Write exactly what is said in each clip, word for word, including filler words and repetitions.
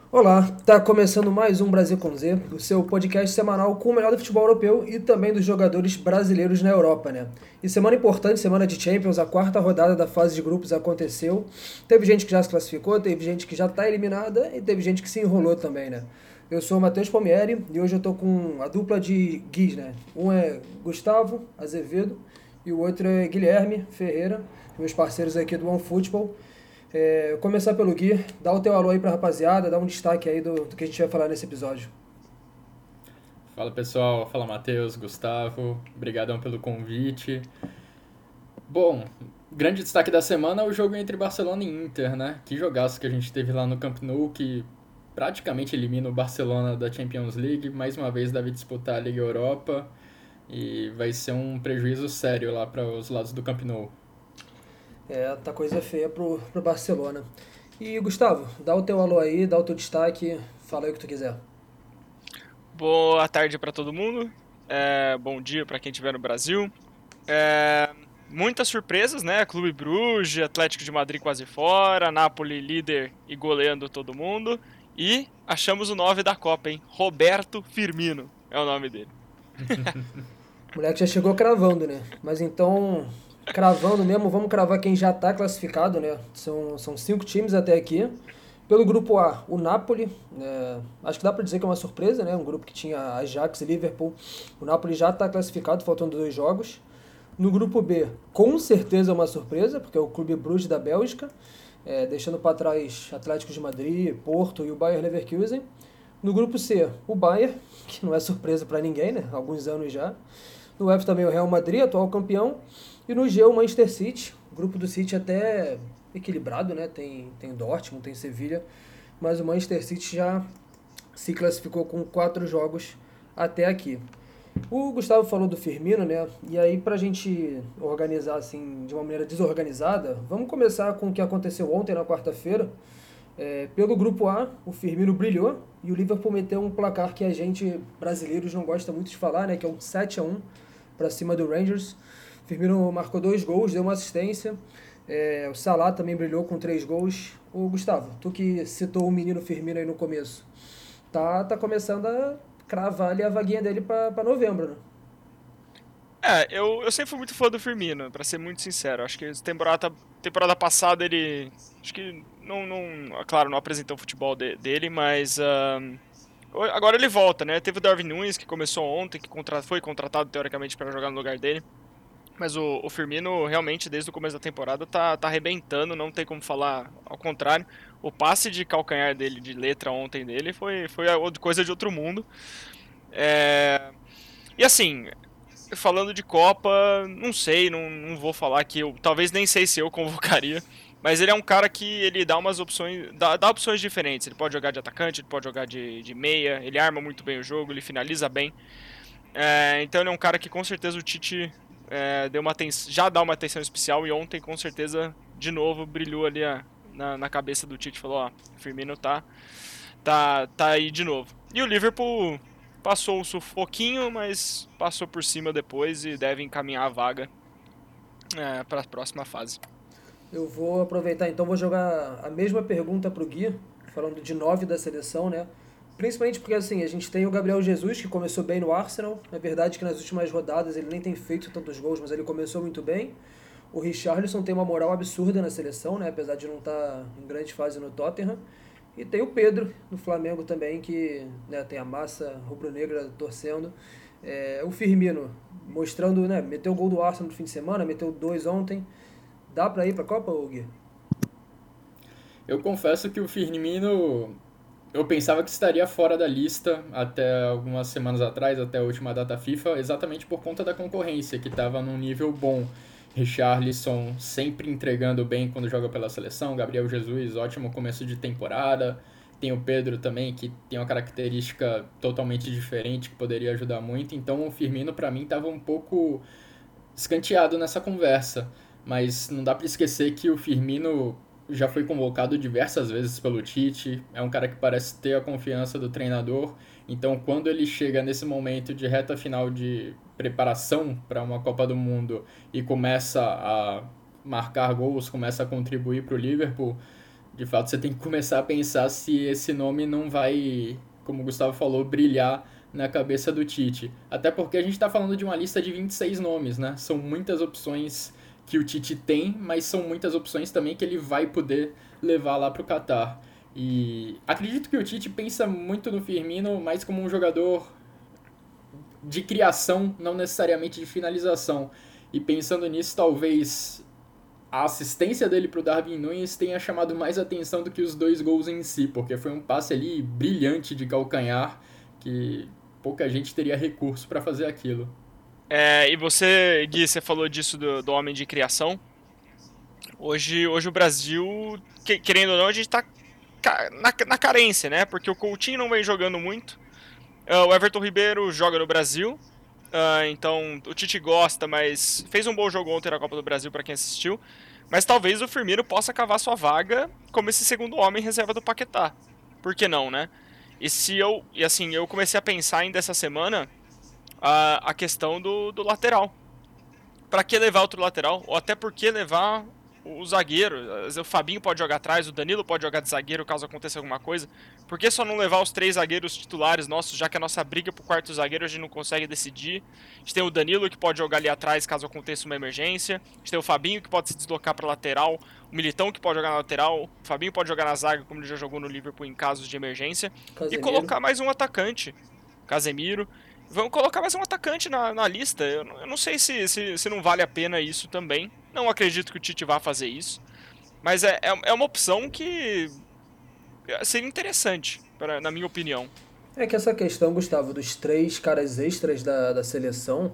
Olá, tá começando mais um Brasil com Z, o seu podcast semanal com o melhor do futebol europeu e também dos jogadores brasileiros na Europa, né? E semana importante, semana de Champions, a quarta rodada da fase de grupos aconteceu. Teve gente que já se classificou, teve gente que já tá eliminada e teve gente que se enrolou também, né? Eu sou o Matheus Palmieri e hoje eu tô com a dupla de guis, né? Um é Gustavo Azevedo e o outro é Guilherme Ferreira, meus parceiros aqui do OneFootball. É, começar pelo Gui, dá o teu alô aí pra rapaziada, dá um destaque aí do, do que a gente vai falar nesse episódio. Fala pessoal, fala Matheus, Gustavo, obrigadão pelo convite. Bom, grande destaque da semana é o jogo entre Barcelona e Inter, né? Que jogaço que a gente teve lá no Camp Nou, que praticamente elimina o Barcelona da Champions League, mais uma vez deve disputar a Liga Europa e vai ser um prejuízo sério lá para os lados do Camp Nou. É, tá coisa feia pro, pro Barcelona. E Gustavo, dá o teu alô aí, dá o teu destaque, fala aí o que tu quiser. Boa tarde para todo mundo. É, bom dia para quem estiver no Brasil. É, muitas surpresas, né? Clube Bruges, Atlético de Madrid quase fora, Napoli líder e goleando todo mundo. E achamos o nove da Copa, hein? Roberto Firmino é o nome dele. O moleque já chegou cravando, né? Mas então, cravando mesmo, vamos cravar quem já tá classificado, né? São, são cinco times até aqui. Pelo grupo A, o Napoli, né? Acho que dá pra dizer que é uma surpresa, né? Um grupo que tinha Ajax e Liverpool. O Napoli já tá classificado, faltando dois jogos. No grupo B, com certeza é uma surpresa, porque é o Clube Bruges da Bélgica, é, deixando para trás Atlético de Madrid, Porto e o Bayer Leverkusen. No grupo C, o Bayern, que não é surpresa para ninguém, né? Há alguns anos já. No F também o Real Madrid, atual campeão. E no G o Manchester City. O grupo do City até equilibrado, né? Tem, tem Dortmund, tem Sevilha. Mas o Manchester City já se classificou com quatro jogos até aqui. O Gustavo falou do Firmino, né? E aí, pra gente organizar assim de uma maneira desorganizada, vamos começar com o que aconteceu ontem na quarta-feira. É, pelo grupo A, o Firmino brilhou e o Liverpool meteu um placar que a gente, brasileiros, não gosta muito de falar, né? Que é um sete a um para cima do Rangers. O Firmino marcou dois gols, deu uma assistência. É, o Salah também brilhou com três gols. Ô, Gustavo, tu que citou o menino Firmino aí no começo, tá, tá começando a cravar ali a vaguinha dele para novembro, né? É, eu, eu sempre fui muito fã do Firmino, pra ser muito sincero. Acho que temporada, temporada passada ele. Acho que não, não. Claro, não apresentou o futebol de- dele, mas. ah, agora ele volta, né? Teve o Darwin Nunes, que começou ontem, que contra- foi contratado teoricamente para jogar no lugar dele. Mas o, o Firmino realmente, desde o começo da temporada, tá, tá arrebentando, não tem como falar ao contrário. O passe de calcanhar dele, de letra ontem dele, foi, foi a outra coisa de outro mundo. É, E assim, falando de Copa, não sei, não, não vou falar que eu. Talvez nem sei se eu convocaria. Mas ele é um cara que ele dá umas opções. Dá, dá opções diferentes. Ele pode jogar de atacante, ele pode jogar de, de meia, ele arma muito bem o jogo, ele finaliza bem. É, então ele é um cara que com certeza o Tite é, deu uma atenção, já dá uma atenção especial e ontem com certeza de novo brilhou ali a, na, na cabeça do Tite, falou, ó, Firmino tá, tá, tá aí de novo. E o Liverpool passou um sufoquinho, mas passou por cima depois e deve encaminhar a vaga é, para a próxima fase. Eu vou aproveitar então, vou jogar a mesma pergunta pro Gui, falando de nove da seleção, né? Principalmente porque assim, a gente tem o Gabriel Jesus, que começou bem no Arsenal. É verdade que nas últimas rodadas ele nem tem feito tantos gols, mas ele começou muito bem. O Richarlison tem uma moral absurda na seleção, né? Apesar de não estar em grande fase no Tottenham. E tem o Pedro, no Flamengo também, que né, tem a massa rubro-negra torcendo. É, o Firmino, mostrando, né? Meteu o gol do Arsenal no fim de semana, meteu dois ontem. Dá pra ir pra Copa, ou Gui? Eu confesso que o Firmino eu pensava que estaria fora da lista até algumas semanas atrás, até a última data FIFA, exatamente por conta da concorrência, que estava num nível bom. Richarlison sempre entregando bem quando joga pela seleção, Gabriel Jesus, ótimo começo de temporada. Tem o Pedro também, que tem uma característica totalmente diferente, que poderia ajudar muito. Então o Firmino, para mim, estava um pouco escanteado nessa conversa. Mas não dá para esquecer que o Firmino já foi convocado diversas vezes pelo Tite, é um cara que parece ter a confiança do treinador, então quando ele chega nesse momento de reta final de preparação para uma Copa do Mundo e começa a marcar gols, começa a contribuir para o Liverpool, De fato, você tem que começar a pensar se esse nome não vai, como o Gustavo falou, brilhar na cabeça do Tite. Até porque a gente está falando de uma lista de vinte e seis nomes, né? São muitas opções que o Tite tem, mas são muitas opções também que ele vai poder levar lá para o Catar. E acredito que o Tite pensa muito no Firmino mais como um jogador de criação, não necessariamente de finalização. E pensando nisso, talvez a assistência dele para o Darwin Núñez tenha chamado mais atenção do que os dois gols em si, porque foi um passe ali brilhante de calcanhar que pouca gente teria recurso para fazer aquilo. É, e você, Gui, você falou disso do, do homem de criação. Hoje, hoje o Brasil, que, querendo ou não, a gente tá na, na carência, né? Porque o Coutinho não vem jogando muito. Uh, o Everton Ribeiro joga no Brasil. Uh, então o Tite gosta, mas fez um bom jogo ontem na Copa do Brasil para quem assistiu. Mas talvez o Firmino possa cavar sua vaga como esse segundo homem reserva do Paquetá. Por que não, né? E se eu, e assim, eu comecei a pensar ainda essa semana a, a questão do, do lateral. Pra que levar outro lateral? Ou até por que levar o zagueiro? O Fabinho pode jogar atrás, o Danilo pode jogar de zagueiro caso aconteça alguma coisa. Por que só não levar os três zagueiros titulares nossos, já que a nossa briga pro quarto zagueiro a gente não consegue decidir? A gente tem o Danilo que pode jogar ali atrás caso aconteça uma emergência. A gente tem o Fabinho que pode se deslocar pra lateral. O Militão que pode jogar na lateral. O Fabinho pode jogar na zaga, como ele já jogou no Liverpool em casos de emergência. Casemiro. E colocar mais um atacante. Casemiro. Vamos colocar mais um atacante na, na lista. Eu, eu não sei se, se, se não vale a pena isso também. Não acredito que o Tite vá fazer isso. Mas é, é, é uma opção que seria interessante, pra, na minha opinião. É que essa questão, Gustavo, dos três caras extras da, da seleção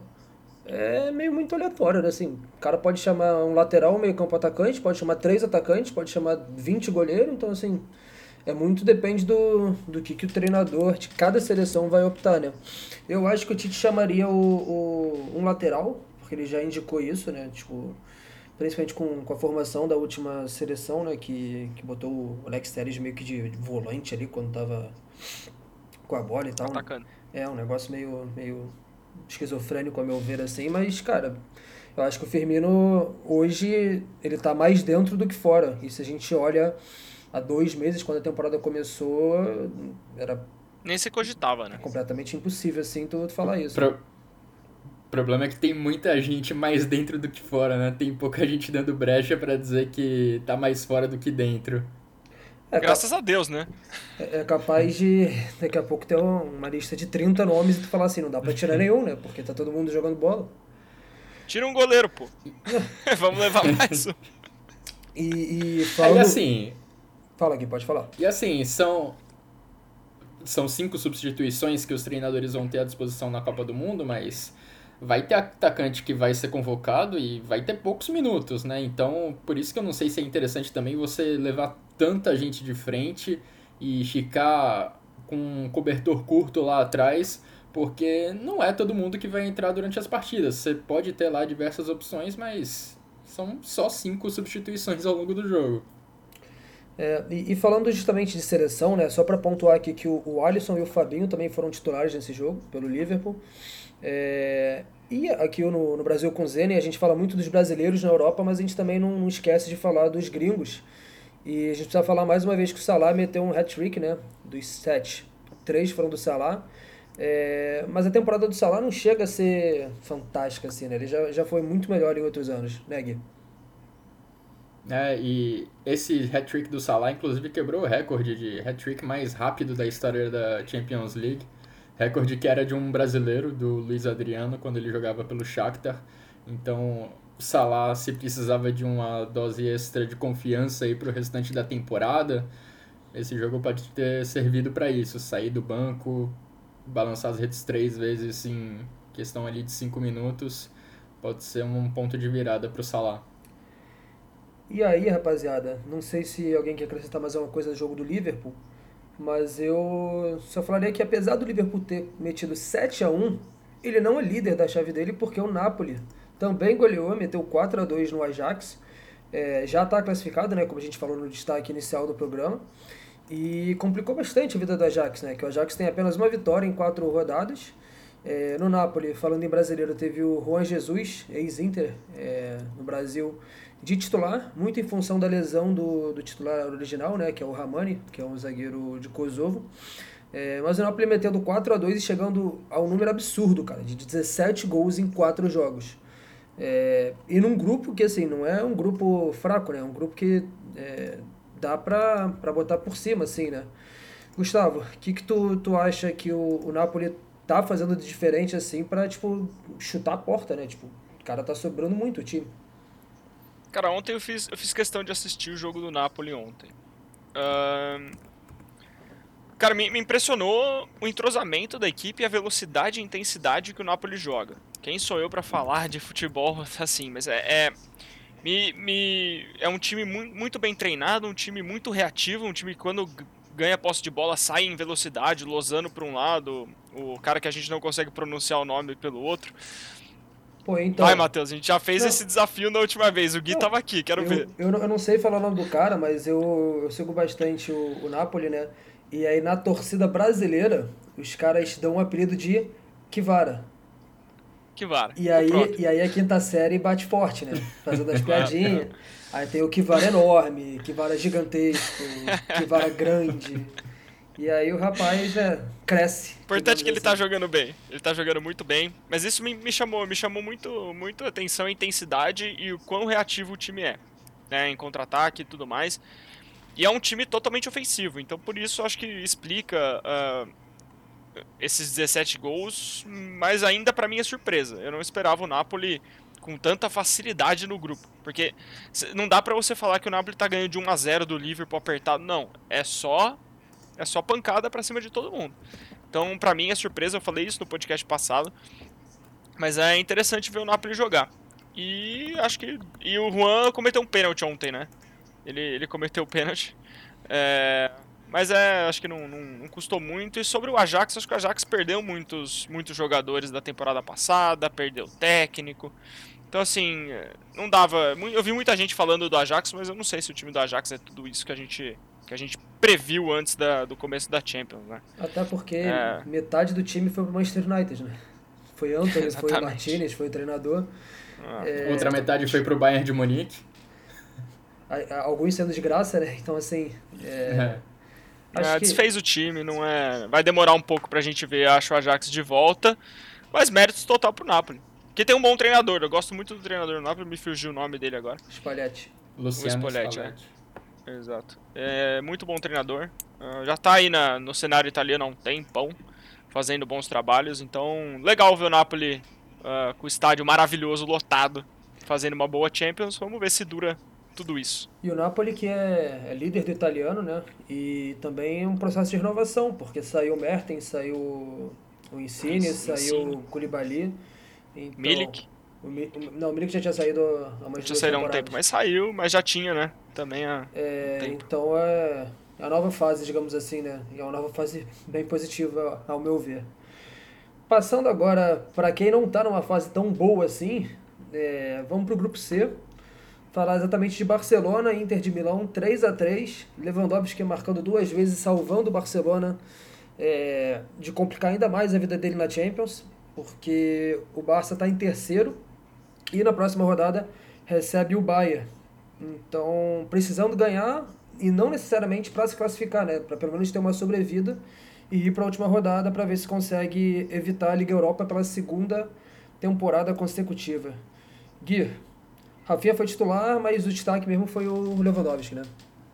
é meio muito aleatório, né? Assim, o cara pode chamar um lateral, um meio campo atacante, pode chamar três atacantes, pode chamar vinte goleiros, então assim, é muito depende do, do que, que o treinador de cada seleção vai optar, né? Eu acho que o Tite chamaria o, o, um lateral, porque ele já indicou isso, né? Tipo, principalmente com, com a formação da última seleção, né? Que, que botou o Alex Telles meio que de volante ali quando tava com a bola e tal. Atacando. É um negócio meio, meio esquizofrênico, a meu ver, assim, mas, cara, eu acho que o Firmino hoje ele tá mais dentro do que fora. E se a gente olha há dois meses, quando a temporada começou, era Nem se cogitava, né? completamente impossível, assim, tu, tu falar isso. Pro... O problema é que tem muita gente mais dentro do que fora, né? Tem pouca gente dando brecha pra dizer que tá mais fora do que dentro. É, Graças a Deus, né? é capaz de daqui a pouco ter uma lista de trinta nomes e tu falar assim, não dá pra tirar nenhum, né? Porque tá todo mundo jogando bola. Tira um goleiro, pô. Vamos levar mais um. E, e Aí falando... assim, Fala aqui, pode falar. e assim, são são cinco substituições que os treinadores vão ter à disposição na Copa do Mundo, mas vai ter atacante que vai ser convocado e vai ter poucos minutos, né? Então, por isso que eu não sei se é interessante também você levar tanta gente de frente e ficar com um cobertor curto lá atrás, porque não é todo mundo que vai entrar durante as partidas. Você pode ter lá diversas opções, mas são só cinco substituições ao longo do jogo. É, e, e falando justamente de seleção, né? Só pra pontuar aqui que o, o Alisson e o Fabinho também foram titulares nesse jogo, pelo Liverpool. É, e aqui no, no Brasil com o Zene, a gente fala muito dos brasileiros na Europa, mas a gente também não, não esquece de falar dos gringos. E a gente precisa falar mais uma vez que o Salah meteu um hat-trick, né? Dos sete. Três foram do Salah. É, mas a temporada do Salah não chega a ser fantástica, assim, né? Ele já, já foi muito melhor em outros anos, né, Gui? É, e esse hat-trick do Salah, inclusive, quebrou o recorde de hat-trick mais rápido da história da Champions League. Recorde que era de um brasileiro, do Luiz Adriano, quando ele jogava pelo Shakhtar. Então, o Salah, se precisava de uma dose extra de confiança aí pro restante da temporada, esse jogo pode ter servido para isso. Sair do banco, balançar as redes três vezes em questão ali de cinco minutos, pode ser um ponto de virada pro Salah. E aí, rapaziada, não sei se alguém quer acrescentar mais alguma coisa do jogo do Liverpool, mas eu só falaria que apesar do Liverpool ter metido sete a um, ele não é líder da chave dele porque o Napoli também goleou, meteu quatro a dois no Ajax, é, já está classificado, né, como a gente falou no destaque inicial do programa, e complicou bastante a vida do Ajax, né, que o Ajax tem apenas uma vitória em quatro rodadas, É, no Napoli, falando em brasileiro, teve o Juan Jesus, ex-Inter, é, no Brasil, de titular, muito em função da lesão do, do titular original, né, que é o Ramani, que é um zagueiro de Kosovo. É, mas o Napoli metendo quatro a dois e chegando a um número absurdo, cara, de dezessete gols em quatro jogos. É, e num grupo que, assim, não é um grupo fraco, né, é um grupo que é, dá pra, pra botar por cima, assim, né. Gustavo, o que que tu, tu acha que o, o Napoli tá fazendo de diferente, assim, pra, tipo, chutar a porta, né? Tipo, o cara tá sobrando muito o time. Cara, ontem eu fiz, eu fiz questão de assistir o jogo do Napoli ontem. Ahn, cara, me, me impressionou o entrosamento da equipe e a velocidade e intensidade que o Napoli joga. Quem sou eu pra falar de futebol assim? Mas é, é, me, me, é um time mu- muito bem treinado, um time muito reativo, um time que quando g- ganha posse de bola sai em velocidade, Lozano por um lado, o cara que a gente não consegue pronunciar o nome pelo outro. Pô, Vai, então. Matheus, a gente já fez Não, esse desafio na última vez. O Gui não. tava aqui, quero ver. Eu, eu, não- eu não sei falar o nome do cara, mas eu, eu sigo bastante o, o Napoli, né? E aí na torcida brasileira, os caras dão um apelido de Kivara. Que vara. E Então aí, pronto. e aí a quinta série bate forte, né? Fazendo as É. piadinhas. Aí tem o Kivara enorme, Kivara gigantesco, Kivara grande. E aí o rapaz, né, cresce, Importante digamos que ele tá assim. jogando bem. Ele tá jogando muito bem. Mas isso me, me chamou, me chamou muito, muito a atenção, a intensidade e o quão reativo o time é. Né, em contra-ataque e tudo mais. E é um time totalmente ofensivo. Então por isso eu acho que explica ah, esses dezessete gols. Mas ainda pra mim é surpresa. Eu não esperava o Napoli com tanta facilidade no grupo. Porque cê- não dá pra você falar que o Napoli tá ganhando de um a zero do Liverpool apertado. Não. É só, é só pancada pra cima de todo mundo. Então, pra mim é surpresa, eu falei isso no podcast passado, mas é interessante ver o Napoli jogar. E acho que. E o Juan cometeu um pênalti ontem, né? Ele, ele cometeu o pênalti. É, mas é, acho que não, não, não custou muito. E sobre o Ajax, acho que o Ajax perdeu muitos, muitos jogadores da temporada passada, perdeu técnico. Então, assim, é, não dava. mu- Eu vi muita gente falando do Ajax, mas eu não sei se o time do Ajax é tudo isso que a gente, que a gente previu antes da, do começo da Champions, né? Até porque É, metade do time foi pro Manchester United, né? Foi Antony, foi o exatamente. Martinez, foi o treinador. Ah, Outra É, metade foi exatamente. pro Bayern de Munique. a- a- alguns sendo de graça, né? Então, assim, é, É. acho É, que desfez o time, não é. Vai demorar um pouco pra gente ver, acho, o Ajax de volta. Mas méritos total pro Napoli. Porque tem um bom treinador. Eu gosto muito do treinador do Napoli, me fugiu o nome dele agora. Spalletti. O Luciano Spalletti, é. Spalletti. Exato. É muito bom treinador. Ah, já tá aí na, no cenário italiano há um tempão, fazendo bons trabalhos. Então, legal ver o Napoli ah, com o estádio maravilhoso, lotado, fazendo uma boa Champions. Vamos ver se dura tudo isso. E o Napoli, que é, é líder do italiano, né? E também um processo de renovação, porque saiu o Mertens, saiu o Insigne, saiu Ensino. o Koulibaly. Então, Milik. o, Mi- o- não, o Milik já tinha saído há umas Já duas saíram há um tempo, temporadas. mas saiu, mas já tinha, né? Também há um É, tempo. então é, é a nova fase, digamos assim, né? E é uma nova fase bem positiva, ao meu ver. Passando agora para quem não está numa fase tão boa assim, é, vamos para o grupo C. Falar exatamente de Barcelona e Inter de Milão, três a três. Lewandowski marcando duas vezes, salvando o Barcelona é, de complicar ainda mais a vida dele na Champions, porque o Barça está em terceiro e na próxima rodada recebe o Bayern. Então, precisando ganhar e não necessariamente para se classificar, né? Para pelo menos ter uma sobrevida e ir para a última rodada para ver se consegue evitar a Liga Europa pela segunda temporada consecutiva. Gui, Rafinha foi titular, mas o destaque mesmo foi o Lewandowski, né?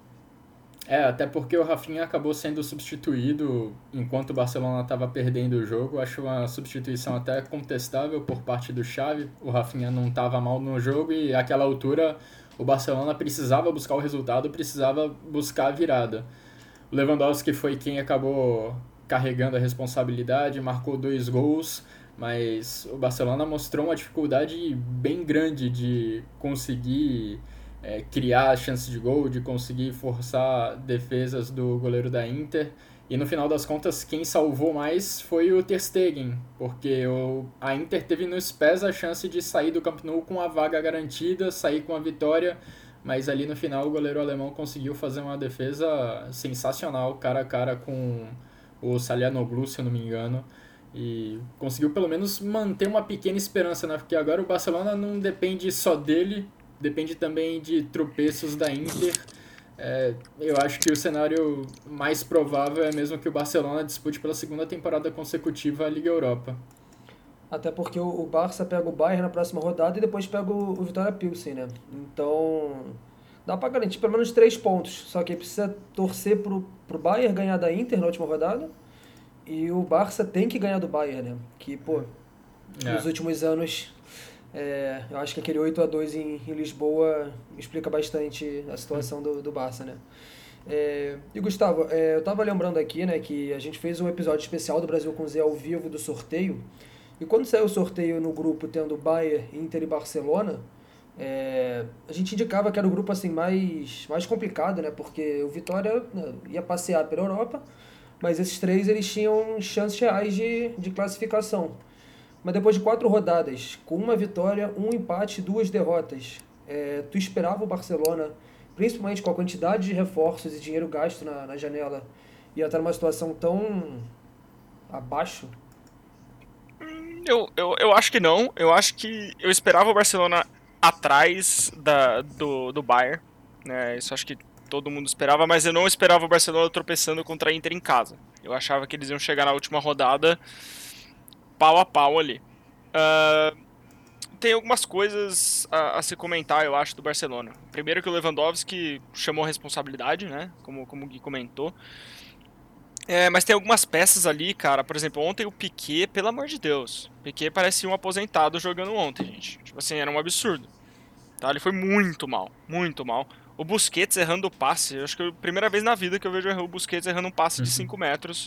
É, até porque o Rafinha acabou sendo substituído enquanto o Barcelona estava perdendo o jogo. Acho uma substituição até contestável por parte do Xavi. O Rafinha não estava mal no jogo e àquela altura o Barcelona precisava buscar o resultado, precisava buscar a virada. O Lewandowski foi quem acabou carregando a responsabilidade, marcou dois gols, mas o Barcelona mostrou uma dificuldade bem grande de conseguir é, criar chances de gol, de conseguir forçar defesas do goleiro da Inter. E no final das contas, quem salvou mais foi o Ter Stegen, porque o, a Inter teve nos pés a chance de sair do Camp Nou com a vaga garantida, sair com a vitória, mas ali no final o goleiro alemão conseguiu fazer uma defesa sensacional, cara a cara com o Salihanoglu, se eu não me engano. E conseguiu pelo menos manter uma pequena esperança, né? Porque agora o Barcelona não depende só dele, depende também de tropeços da Inter. É, eu acho que o cenário mais provável é mesmo que o Barcelona dispute pela segunda temporada consecutiva a Liga Europa. Até porque o o Barça pega o Bayern na próxima rodada e depois pega o, o Vitória Pilsen, né? Então, dá pra garantir pelo menos três pontos. Só que precisa torcer pro, pro Bayern ganhar da Inter na última rodada. E o Barça tem que ganhar do Bayern, né? Que, pô, nos É. últimos anos, é, eu acho que aquele oito a dois em, em Lisboa explica bastante a situação do, do Barça, né? É, e Gustavo, é, eu tava lembrando aqui, né, que a gente fez um episódio especial do Brasil com Z ao vivo do sorteio. E quando saiu o sorteio no grupo tendo Bayern, Inter e Barcelona, é, a gente indicava que era o grupo assim mais, mais complicado, né? Porque o Vitória, né, ia passear pela Europa, mas esses três eles tinham chances reais de, de classificação. Mas depois de quatro rodadas, com uma vitória, um empate e duas derrotas, é, tu esperava o Barcelona, principalmente com a quantidade de reforços e dinheiro gasto na, na janela, ia estar numa situação tão abaixo? Eu, eu, eu acho que não. Eu acho que eu esperava o Barcelona atrás da, do, do Bayern. Né? Isso acho que todo mundo esperava, mas eu não esperava o Barcelona tropeçando contra a Inter em casa. Eu achava que eles iam chegar na última rodada pau a pau ali. Uh, tem algumas coisas a, a se comentar, eu acho, do Barcelona. Primeiro que o Lewandowski chamou a responsabilidade, né? Como, como o Gui comentou. É, mas tem algumas peças ali, cara. Por exemplo, ontem o Piquet, pelo amor de Deus. O Piquet parecia um aposentado jogando ontem, gente. Tipo assim, era um absurdo. Tá? Ele foi muito mal, muito mal. O Busquets errando o passe. Eu acho que é a primeira vez na vida que eu vejo o Busquets errando um passe de cinco metros.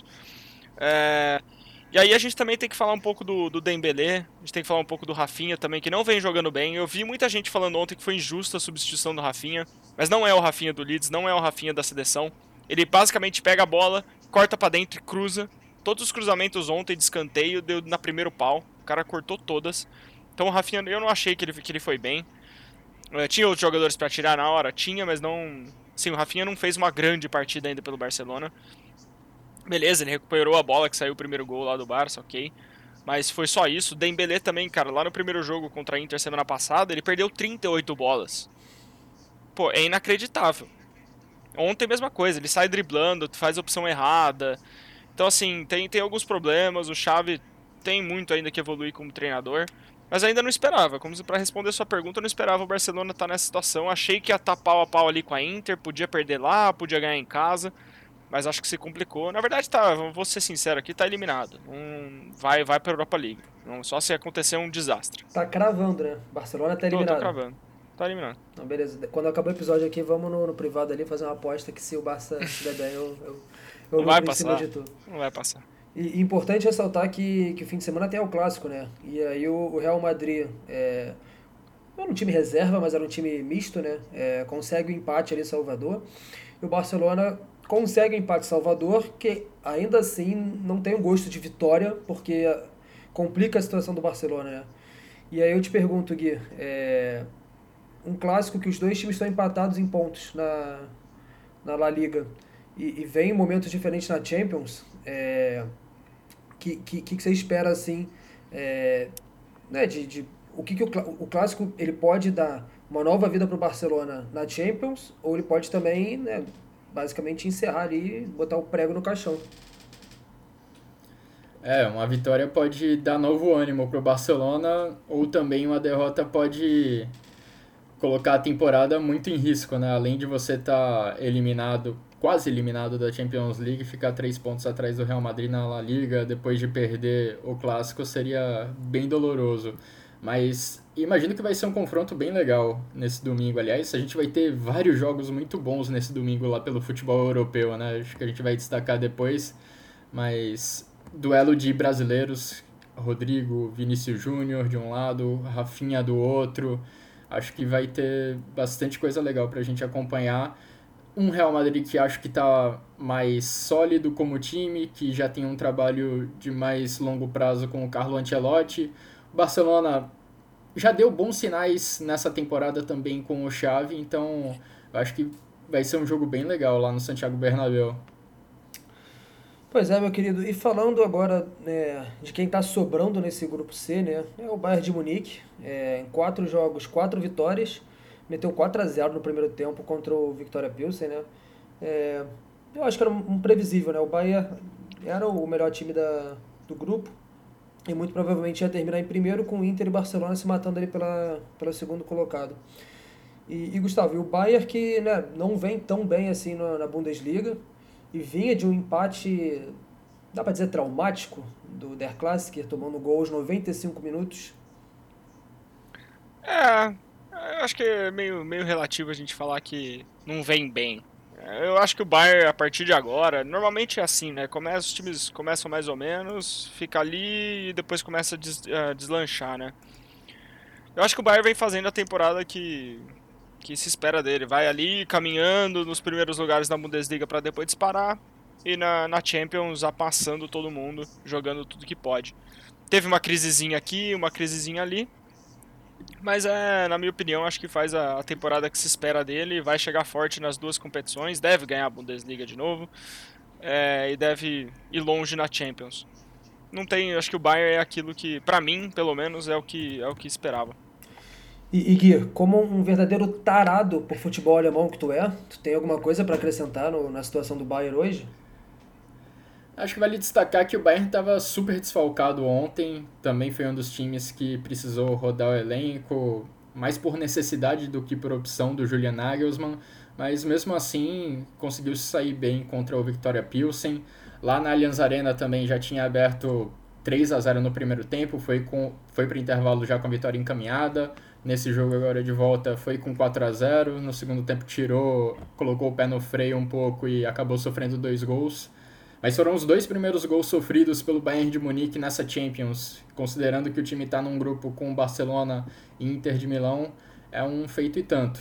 É... E aí a gente também tem que falar um pouco do, do Dembélé. A gente tem que falar um pouco do Rafinha também, que não vem jogando bem. Eu vi muita gente falando ontem que foi injusta a substituição do Rafinha. Mas não é o Rafinha do Leeds, não é o Rafinha da seleção. Ele basicamente pega a bola, corta pra dentro e cruza. Todos os cruzamentos ontem de escanteio deu na primeiro pau. O cara cortou todas. Então o Rafinha, eu não achei que ele, que ele foi bem. É, tinha outros jogadores pra tirar na hora? Tinha, mas não... Sim, o Rafinha não fez uma grande partida ainda pelo Barcelona. Beleza, ele recuperou a bola que saiu o primeiro gol lá do Barça, ok. Mas foi só isso. O Dembélé também, cara, lá no primeiro jogo contra a Inter semana passada, ele perdeu trinta e oito bolas. Pô, é inacreditável. Ontem mesma coisa, ele sai driblando, faz a opção errada. Então, assim, tem, tem alguns problemas. O Xavi tem muito ainda que evoluir como treinador. Mas ainda não esperava. Como para responder sua pergunta, eu não esperava o Barcelona estar nessa situação. Achei que ia estar pau a pau ali com a Inter, podia perder lá, podia ganhar em casa. Mas acho que se complicou. Na verdade, tá, vou ser sincero aqui, tá eliminado. Um, vai vai pra Europa League. Não, só se acontecer um desastre. Tá cravando, né? Barcelona tá Tô, tô eliminado. cravando. Tá eliminado. Não, beleza. Quando acabar o episódio aqui, vamos no, no privado ali fazer uma aposta que se o Barça se der bem, eu, eu, eu Não vai lucro em cima passar. de tu. Não vai passar. E importante ressaltar que, que o fim de semana tem o clássico, né? E aí o, o Real Madrid é, não era um time reserva, mas era um time misto, né? É, consegue o empate ali em Salvador. E o Barcelona consegue o empate em Salvador, que ainda assim não tem um gosto de vitória, porque complica a situação do Barcelona, né? E aí eu te pergunto, Gui, é, um clássico que os dois times estão empatados em pontos na, na La Liga e, e vem em momentos diferentes na Champions, é, que, que, que você espera assim, é, né, de, de o que, que o, o clássico ele pode dar uma nova vida para o Barcelona na Champions, ou ele pode também, né, basicamente encerrar ali e botar o prego no caixão. É, uma vitória pode dar novo ânimo pro Barcelona, ou também uma derrota pode colocar a temporada muito em risco, né? Além de você estar eliminado, quase eliminado da Champions League, ficar três pontos atrás do Real Madrid na La Liga, depois de perder o Clássico, seria bem doloroso. Mas imagino que vai ser um confronto bem legal nesse domingo. Aliás, a gente vai ter vários jogos muito bons nesse domingo lá pelo futebol europeu, né? Acho que a gente vai destacar depois, mas duelo de brasileiros, Rodrigo, Vinícius Júnior de um lado, Rafinha do outro. Acho que vai ter bastante coisa legal pra gente acompanhar. Um Real Madrid que acho que tá mais sólido como time, que já tem um trabalho de mais longo prazo com o Carlo Ancelotti. O Barcelona já deu bons sinais nessa temporada também com o Xavi, então acho que vai ser um jogo bem legal lá no Santiago Bernabéu. Pois é, meu querido. E falando agora, né, de quem está sobrando nesse grupo C, né? É o Bayern de Munique. É, em quatro jogos, quatro vitórias. Meteu quatro a zero no primeiro tempo contra o Viktoria Pilsen, né? É, eu acho que era um, um previsível, né? O Bayern era o melhor time da, do grupo. E muito provavelmente ia terminar em primeiro com o Inter e Barcelona se matando ali pela, pelo segundo colocado. E, e Gustavo, e o Bayern que, né, não vem tão bem assim na, na Bundesliga e vinha de um empate, dá pra dizer, traumático do Der Klassiker, tomando gol aos noventa e cinco minutos. É, eu acho que é meio, meio relativo a gente falar que não vem bem. É, Eu acho que o Bayern, a partir de agora, normalmente é assim, né? Começa, os times começam mais ou menos, fica ali e depois começa a des- a deslanchar, né? Eu acho que o Bayern vem fazendo a temporada que, que se espera dele. Vai ali caminhando nos primeiros lugares da Bundesliga para depois disparar. E na, na Champions amassando todo mundo, jogando tudo que pode. Teve uma crisezinha aqui, uma crisezinha ali. Mas é, na minha opinião, acho que faz a, a temporada que se espera dele. Vai chegar forte nas duas competições. Deve ganhar a Bundesliga de novo. É, e deve ir longe na Champions. Não tem, acho que o Bayern é aquilo que, pra mim, pelo menos, é o que, é o que esperava. E, e Gui, como um verdadeiro tarado por futebol alemão que tu é, tu tem alguma coisa para acrescentar no- na situação do Bayern hoje? Acho que vale destacar que o Bayern estava super desfalcado ontem, também foi um dos times que precisou rodar o elenco, mais por necessidade do que por opção do Julian Nagelsmann, mas mesmo assim conseguiu se sair bem contra o Viktoria Pilsen. Lá na Allianz Arena também já tinha aberto três a zero no primeiro tempo, foi, com, foi para o intervalo já com a vitória encaminhada. Nesse jogo agora de volta foi com quatro a zero, no segundo tempo tirou, colocou o pé no freio um pouco e acabou sofrendo dois gols. Mas foram os dois primeiros gols sofridos pelo Bayern de Munique nessa Champions, considerando que o time está num grupo com Barcelona e Inter de Milão, é um feito e tanto.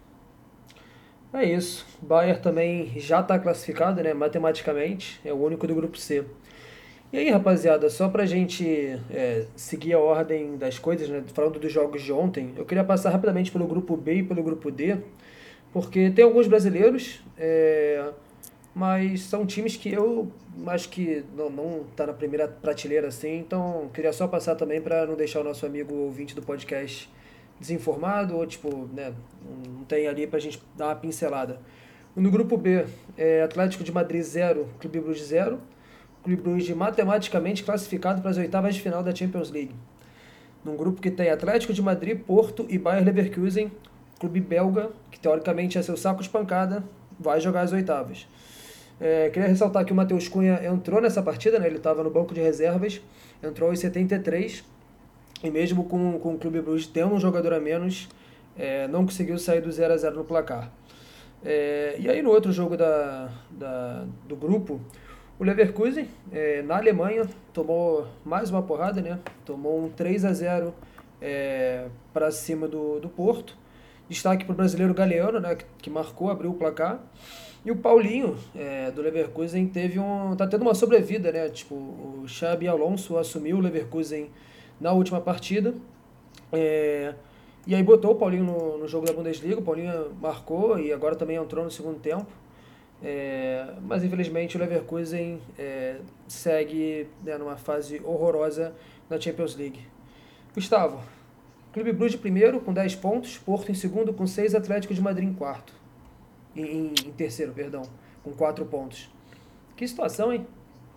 É isso. O Bayern também já está classificado, né, matematicamente, é o único do grupo C. E aí, rapaziada, só pra gente é, seguir a ordem das coisas, né, falando dos jogos de ontem, eu queria passar rapidamente pelo grupo B e pelo grupo D, porque tem alguns brasileiros, é, mas são times que eu acho que não, não tá na primeira prateleira assim, então queria só passar também para não deixar o nosso amigo ouvinte do podcast desinformado ou tipo, né, não tem ali pra gente dar uma pincelada. No grupo B, é Atlético de Madrid zero, Clube Brugge zero. Clube Brugge matematicamente classificado para as oitavas de final da Champions League. Num grupo que tem Atlético de Madrid, Porto e Bayer Leverkusen, clube belga, que teoricamente é seu saco de pancada, vai jogar as oitavas. É, queria ressaltar que o Matheus Cunha entrou nessa partida, né? Ele estava no banco de reservas, entrou aos setenta e três, e mesmo com, com o Clube Brugge tendo um jogador a menos, é, não conseguiu sair do zero a zero no placar. É, e aí no outro jogo da, da, do grupo, o Leverkusen, é, na Alemanha, tomou mais uma porrada, né? Tomou um três a zero é, para cima do, do Porto. Destaque para o brasileiro Galeano, né? Que, que marcou, abriu o placar. E o Paulinho, é, do Leverkusen, teve um, tá tendo uma sobrevida, né? Tipo, o Xabi Alonso assumiu o Leverkusen na última partida. É, e aí botou o Paulinho no, no jogo da Bundesliga. O Paulinho marcou e agora também entrou no segundo tempo. É, mas infelizmente o Leverkusen é, segue, né, numa fase horrorosa na Champions League. Gustavo, Clube Brugge primeiro com dez pontos, Porto em segundo com seis, Atlético de Madrid em quarto. Em, em, em terceiro, perdão, com quatro pontos. Que situação, hein?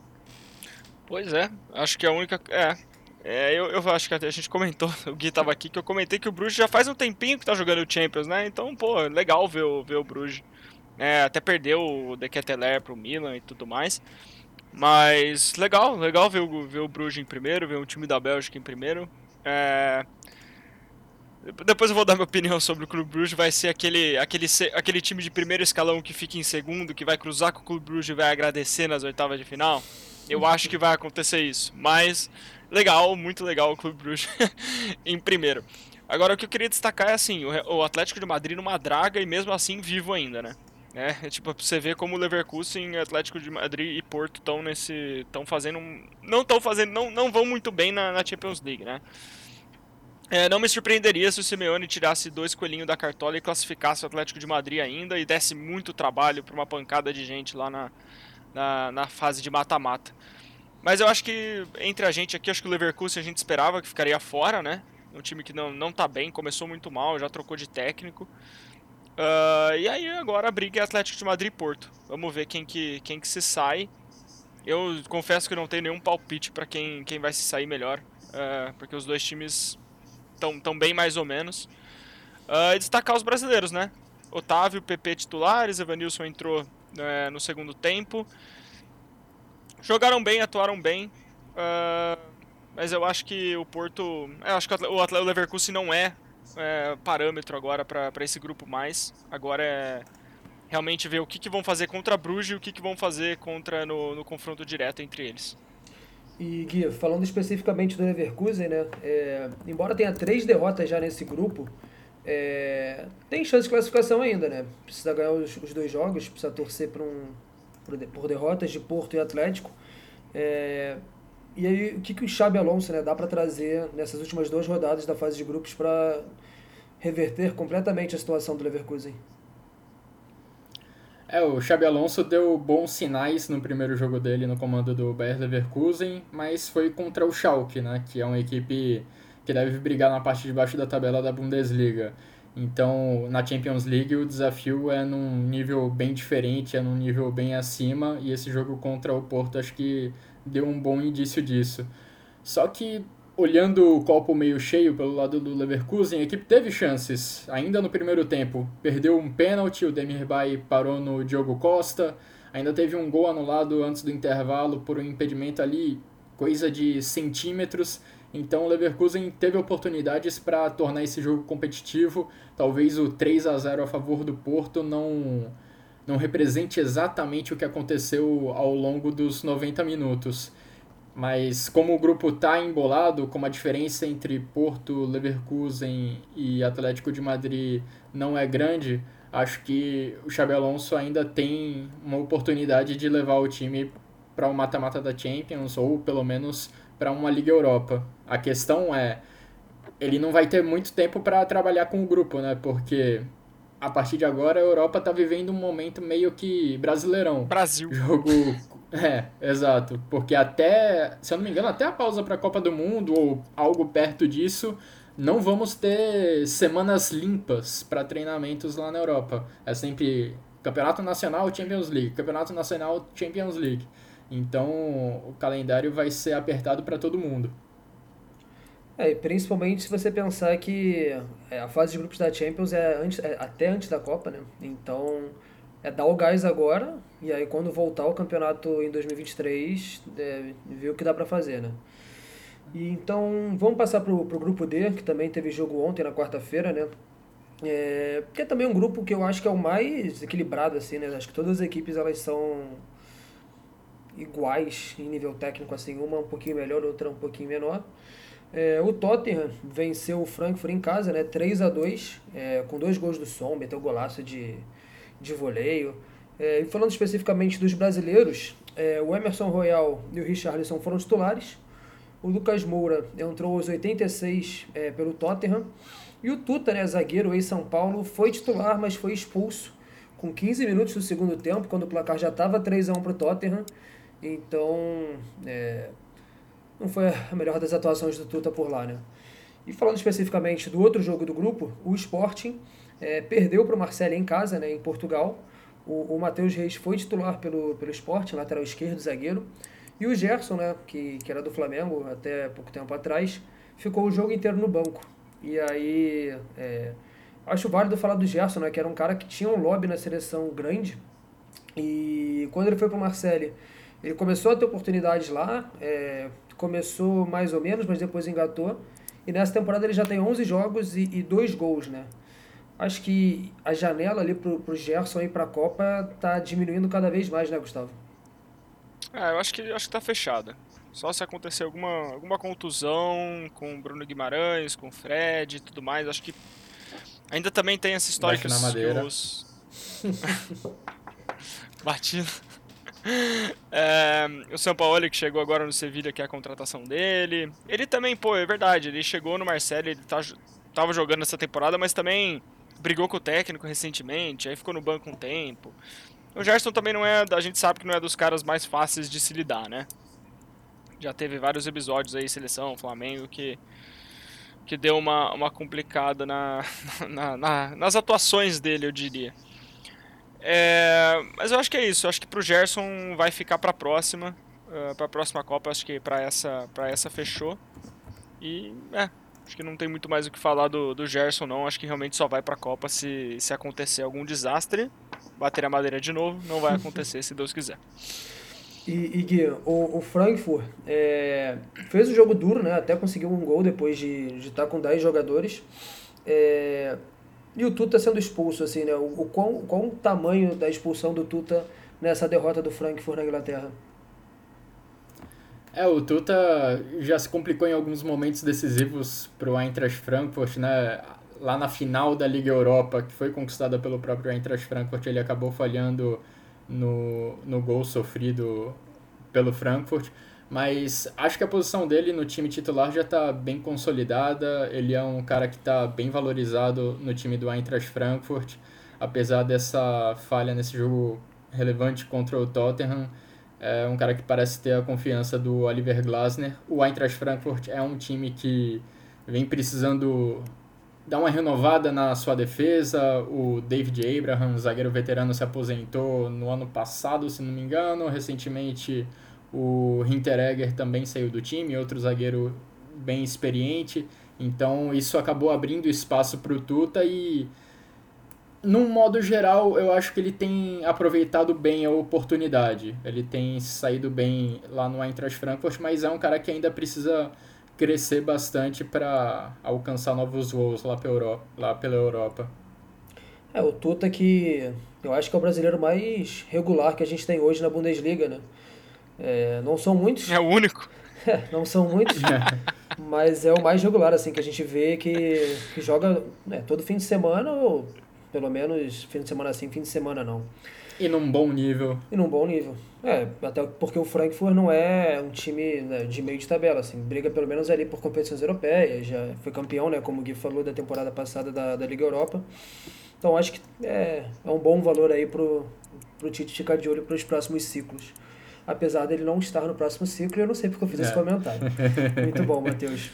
Pois é, acho que a única. É. É, eu, eu acho que até a gente comentou, o Gui tava aqui, que eu comentei que o Bruges já faz um tempinho que tá jogando o Champions, né? Então, pô, legal ver o, ver o Bruges. É, até perdeu o De Ketelaere pro Milan e tudo mais. Mas legal, legal ver o, ver o Bruges em primeiro, ver o time da Bélgica em primeiro. É, depois eu vou dar minha opinião sobre o Clube Bruges. Vai ser aquele, aquele, aquele time de primeiro escalão que fica em segundo, que vai cruzar com o Clube Bruges e vai agradecer nas oitavas de final. Eu acho que vai acontecer isso. Mas legal, muito legal o Clube Bruges em primeiro. Agora o que eu queria destacar é assim, o Atlético de Madrid numa draga e mesmo assim vivo ainda, né? É, é tipo, pra você ver como o Leverkusen, Atlético de Madrid e Porto estão nesse. estão fazendo. Não estão fazendo. Não, não vão muito bem na, na Champions League, né? É, não me surpreenderia se o Simeone tirasse dois coelhinhos da cartola e classificasse o Atlético de Madrid ainda e desse muito trabalho para uma pancada de gente lá na, na, na fase de mata-mata. Mas eu acho que entre a gente aqui, acho que o Leverkusen a gente esperava que ficaria fora, né? Um time que não, não tá bem, começou muito mal, já trocou de técnico. Uh, e aí agora a briga é Atlético de Madrid e Porto. Vamos ver quem que, quem que se sai. Eu confesso que não tenho nenhum palpite para quem, quem vai se sair melhor, uh, porque os dois times estão tão bem mais ou menos. Uh, e destacar os brasileiros, né? Otávio, P P titulares, Evanilson entrou uh, no segundo tempo. Jogaram bem, atuaram bem, uh, mas eu acho que o Porto... Eu acho que o, Atle, o Leverkusen não é, é parâmetro agora para esse grupo mais. Agora é realmente ver o que, que vão fazer contra a Bruges e o que, que vão fazer contra no, no confronto direto entre eles. E Gui, falando especificamente do Leverkusen, né, é, embora tenha três derrotas já nesse grupo, é, tem chance de classificação ainda, né? Precisa ganhar os, os dois jogos, precisa torcer por, um, por, por derrotas de Porto e Atlético. É, e aí, o que, que o Xabi Alonso, né, dá para trazer nessas últimas duas rodadas da fase de grupos para reverter completamente a situação do Leverkusen? É, o Xabi Alonso deu bons sinais no primeiro jogo dele no comando do Bayer Leverkusen, mas foi contra o Schalke, né, que é uma equipe que deve brigar na parte de baixo da tabela da Bundesliga. Então, na Champions League, o desafio é num nível bem diferente, é num nível bem acima, e esse jogo contra o Porto acho que deu um bom indício disso. Só que, olhando o copo meio cheio pelo lado do Leverkusen, a equipe teve chances, ainda no primeiro tempo. Perdeu um pênalti, o Demirbay parou no Diogo Costa, ainda teve um gol anulado antes do intervalo por um impedimento ali, coisa de centímetros. Então o Leverkusen teve oportunidades para tornar esse jogo competitivo. Talvez o três a zero a favor do Porto não, não represente exatamente o que aconteceu ao longo dos noventa minutos. Mas como o grupo está embolado, como a diferença entre Porto, Leverkusen e Atlético de Madrid não é grande, acho que o Xabi Alonso ainda tem uma oportunidade de levar o time para o mata-mata da Champions ou pelo menos para uma Liga Europa. A questão é, ele não vai ter muito tempo para trabalhar com o grupo, né? Porque a partir de agora a Europa está vivendo um momento meio que brasileirão. Brasil. Jogo... É, exato. Porque até, se eu não me engano, até a pausa para a Copa do Mundo ou algo perto disso, não vamos ter semanas limpas para treinamentos lá na Europa. É sempre Campeonato Nacional, Champions League, Campeonato Nacional, Champions League. Então o calendário vai ser apertado para todo mundo. É, e principalmente se você pensar que é, a fase de grupos da Champions é, antes, é até antes da Copa, né? Então é dar o gás agora e aí quando voltar o campeonato em dois mil e vinte e três, é, ver o que dá pra fazer, né? E então vamos passar pro, pro grupo D, que também teve jogo ontem na quarta-feira, né? É, que é também um grupo que eu acho que é o mais equilibrado, assim, né? Acho que todas as equipes elas são iguais em nível técnico, assim, uma um pouquinho melhor, outra um pouquinho menor. É, o Tottenham venceu o Frankfurt em casa, né, três a dois, é, com dois gols do Son, meteu golaço de, de voleio. É, e falando especificamente dos brasileiros, é, o Emerson Royal e o Richarlison foram titulares. O Lucas Moura entrou aos oitenta e seis é, pelo Tottenham. E o Tuta, né, zagueiro ex-São Paulo, foi titular, mas foi expulso com quinze minutos do segundo tempo, quando o placar já estava três a um para o Tottenham. Então, é, não foi a melhor das atuações do Tuta por lá, né? E falando especificamente do outro jogo do grupo, o Sporting é, perdeu para o Marseille em casa, né, em Portugal. O, o Matheus Reis foi titular pelo, pelo Sporting, lateral esquerdo, zagueiro. E o Gerson, né, que, que era do Flamengo até pouco tempo atrás, ficou o jogo inteiro no banco. E aí, é, acho válido falar do Gerson, né, que era um cara que tinha um lobby na seleção grande. E quando ele foi para o Marseille, ele começou a ter oportunidades lá, é, começou mais ou menos, mas depois engatou. E nessa temporada ele já tem onze jogos e, e dois gols, né? Acho que a janela ali pro, pro Gerson ir pra Copa tá diminuindo cada vez mais, né, Gustavo? É, eu acho que acho que tá fechada. Só se acontecer alguma, alguma contusão com o Bruno Guimarães, com o Fred e tudo mais. Acho que ainda também tem essa história Bate que na os... madeira. Que os... Batido. É, o Sampaoli que chegou agora no Sevilla, que é a contratação dele. Ele também, pô, é verdade, ele chegou no Marseille, ele tá, tava jogando essa temporada, mas também brigou com o técnico recentemente, aí ficou no banco um tempo. O Gerson também não é, a gente sabe que não é dos caras mais fáceis de se lidar, né? Já teve vários episódios aí, seleção, Flamengo, que, que deu uma, uma complicada na, na, na, nas atuações dele, eu diria. É, mas eu acho que é isso, eu acho que pro Gerson vai ficar pra próxima, uh, pra próxima Copa, acho que pra essa, pra essa fechou. E, é, acho que não tem muito mais o que falar do, do Gerson, não. Acho que realmente só vai pra Copa se, se acontecer algum desastre. Bater a madeira de novo, não vai acontecer se Deus quiser. E, e Gui, o, o Frankfurt é, fez o jogo duro, né? Até conseguiu um gol depois de de estar com dez jogadores. É, e o Tuta sendo expulso, assim, né? O, o qual, qual o tamanho da expulsão do Tuta nessa derrota do Frankfurt na Inglaterra? É, o Tuta já se complicou em alguns momentos decisivos para o Eintracht Frankfurt, né? Lá na final da Liga Europa, que foi conquistada pelo próprio Eintracht Frankfurt, ele acabou falhando no, no gol sofrido pelo Frankfurt. Mas acho que a posição dele no time titular já está bem consolidada. Ele é um cara que está bem valorizado no time do Eintracht Frankfurt, apesar dessa falha nesse jogo relevante contra o Tottenham. É um cara que parece ter a confiança do Oliver Glasner. O Eintracht Frankfurt é um time que vem precisando dar uma renovada na sua defesa. O David Abraham, zagueiro veterano, se aposentou no ano passado, se não me engano. Recentemente, o Hinteregger também saiu do time, outro zagueiro bem experiente. Então, isso acabou abrindo espaço para o Tuta e, num modo geral, eu acho que ele tem aproveitado bem a oportunidade. Ele tem saído bem lá no Eintracht Frankfurt, mas é um cara que ainda precisa crescer bastante para alcançar novos voos lá pela Europa. Lá pela Europa. É, o Tuta que eu acho que é o brasileiro mais regular que a gente tem hoje na Bundesliga, né? É, não são muitos, É o único. não são muitos, mas é o mais regular, assim, que a gente vê que, que joga, né, todo fim de semana, ou pelo menos fim de semana sim, fim de semana não. E num bom nível. E num bom nível. É, até porque o Frankfurt não é um time, né, de meio de tabela, assim, briga pelo menos ali por competições europeias, já foi campeão, né, como o Gui falou, da temporada passada da, da Liga Europa. Então acho que é, é um bom valor aí pro, pro Tite ficar de olho para os próximos ciclos. Apesar dele não estar no próximo ciclo, eu não sei porque eu fiz É. esse comentário. Muito bom, Matheus.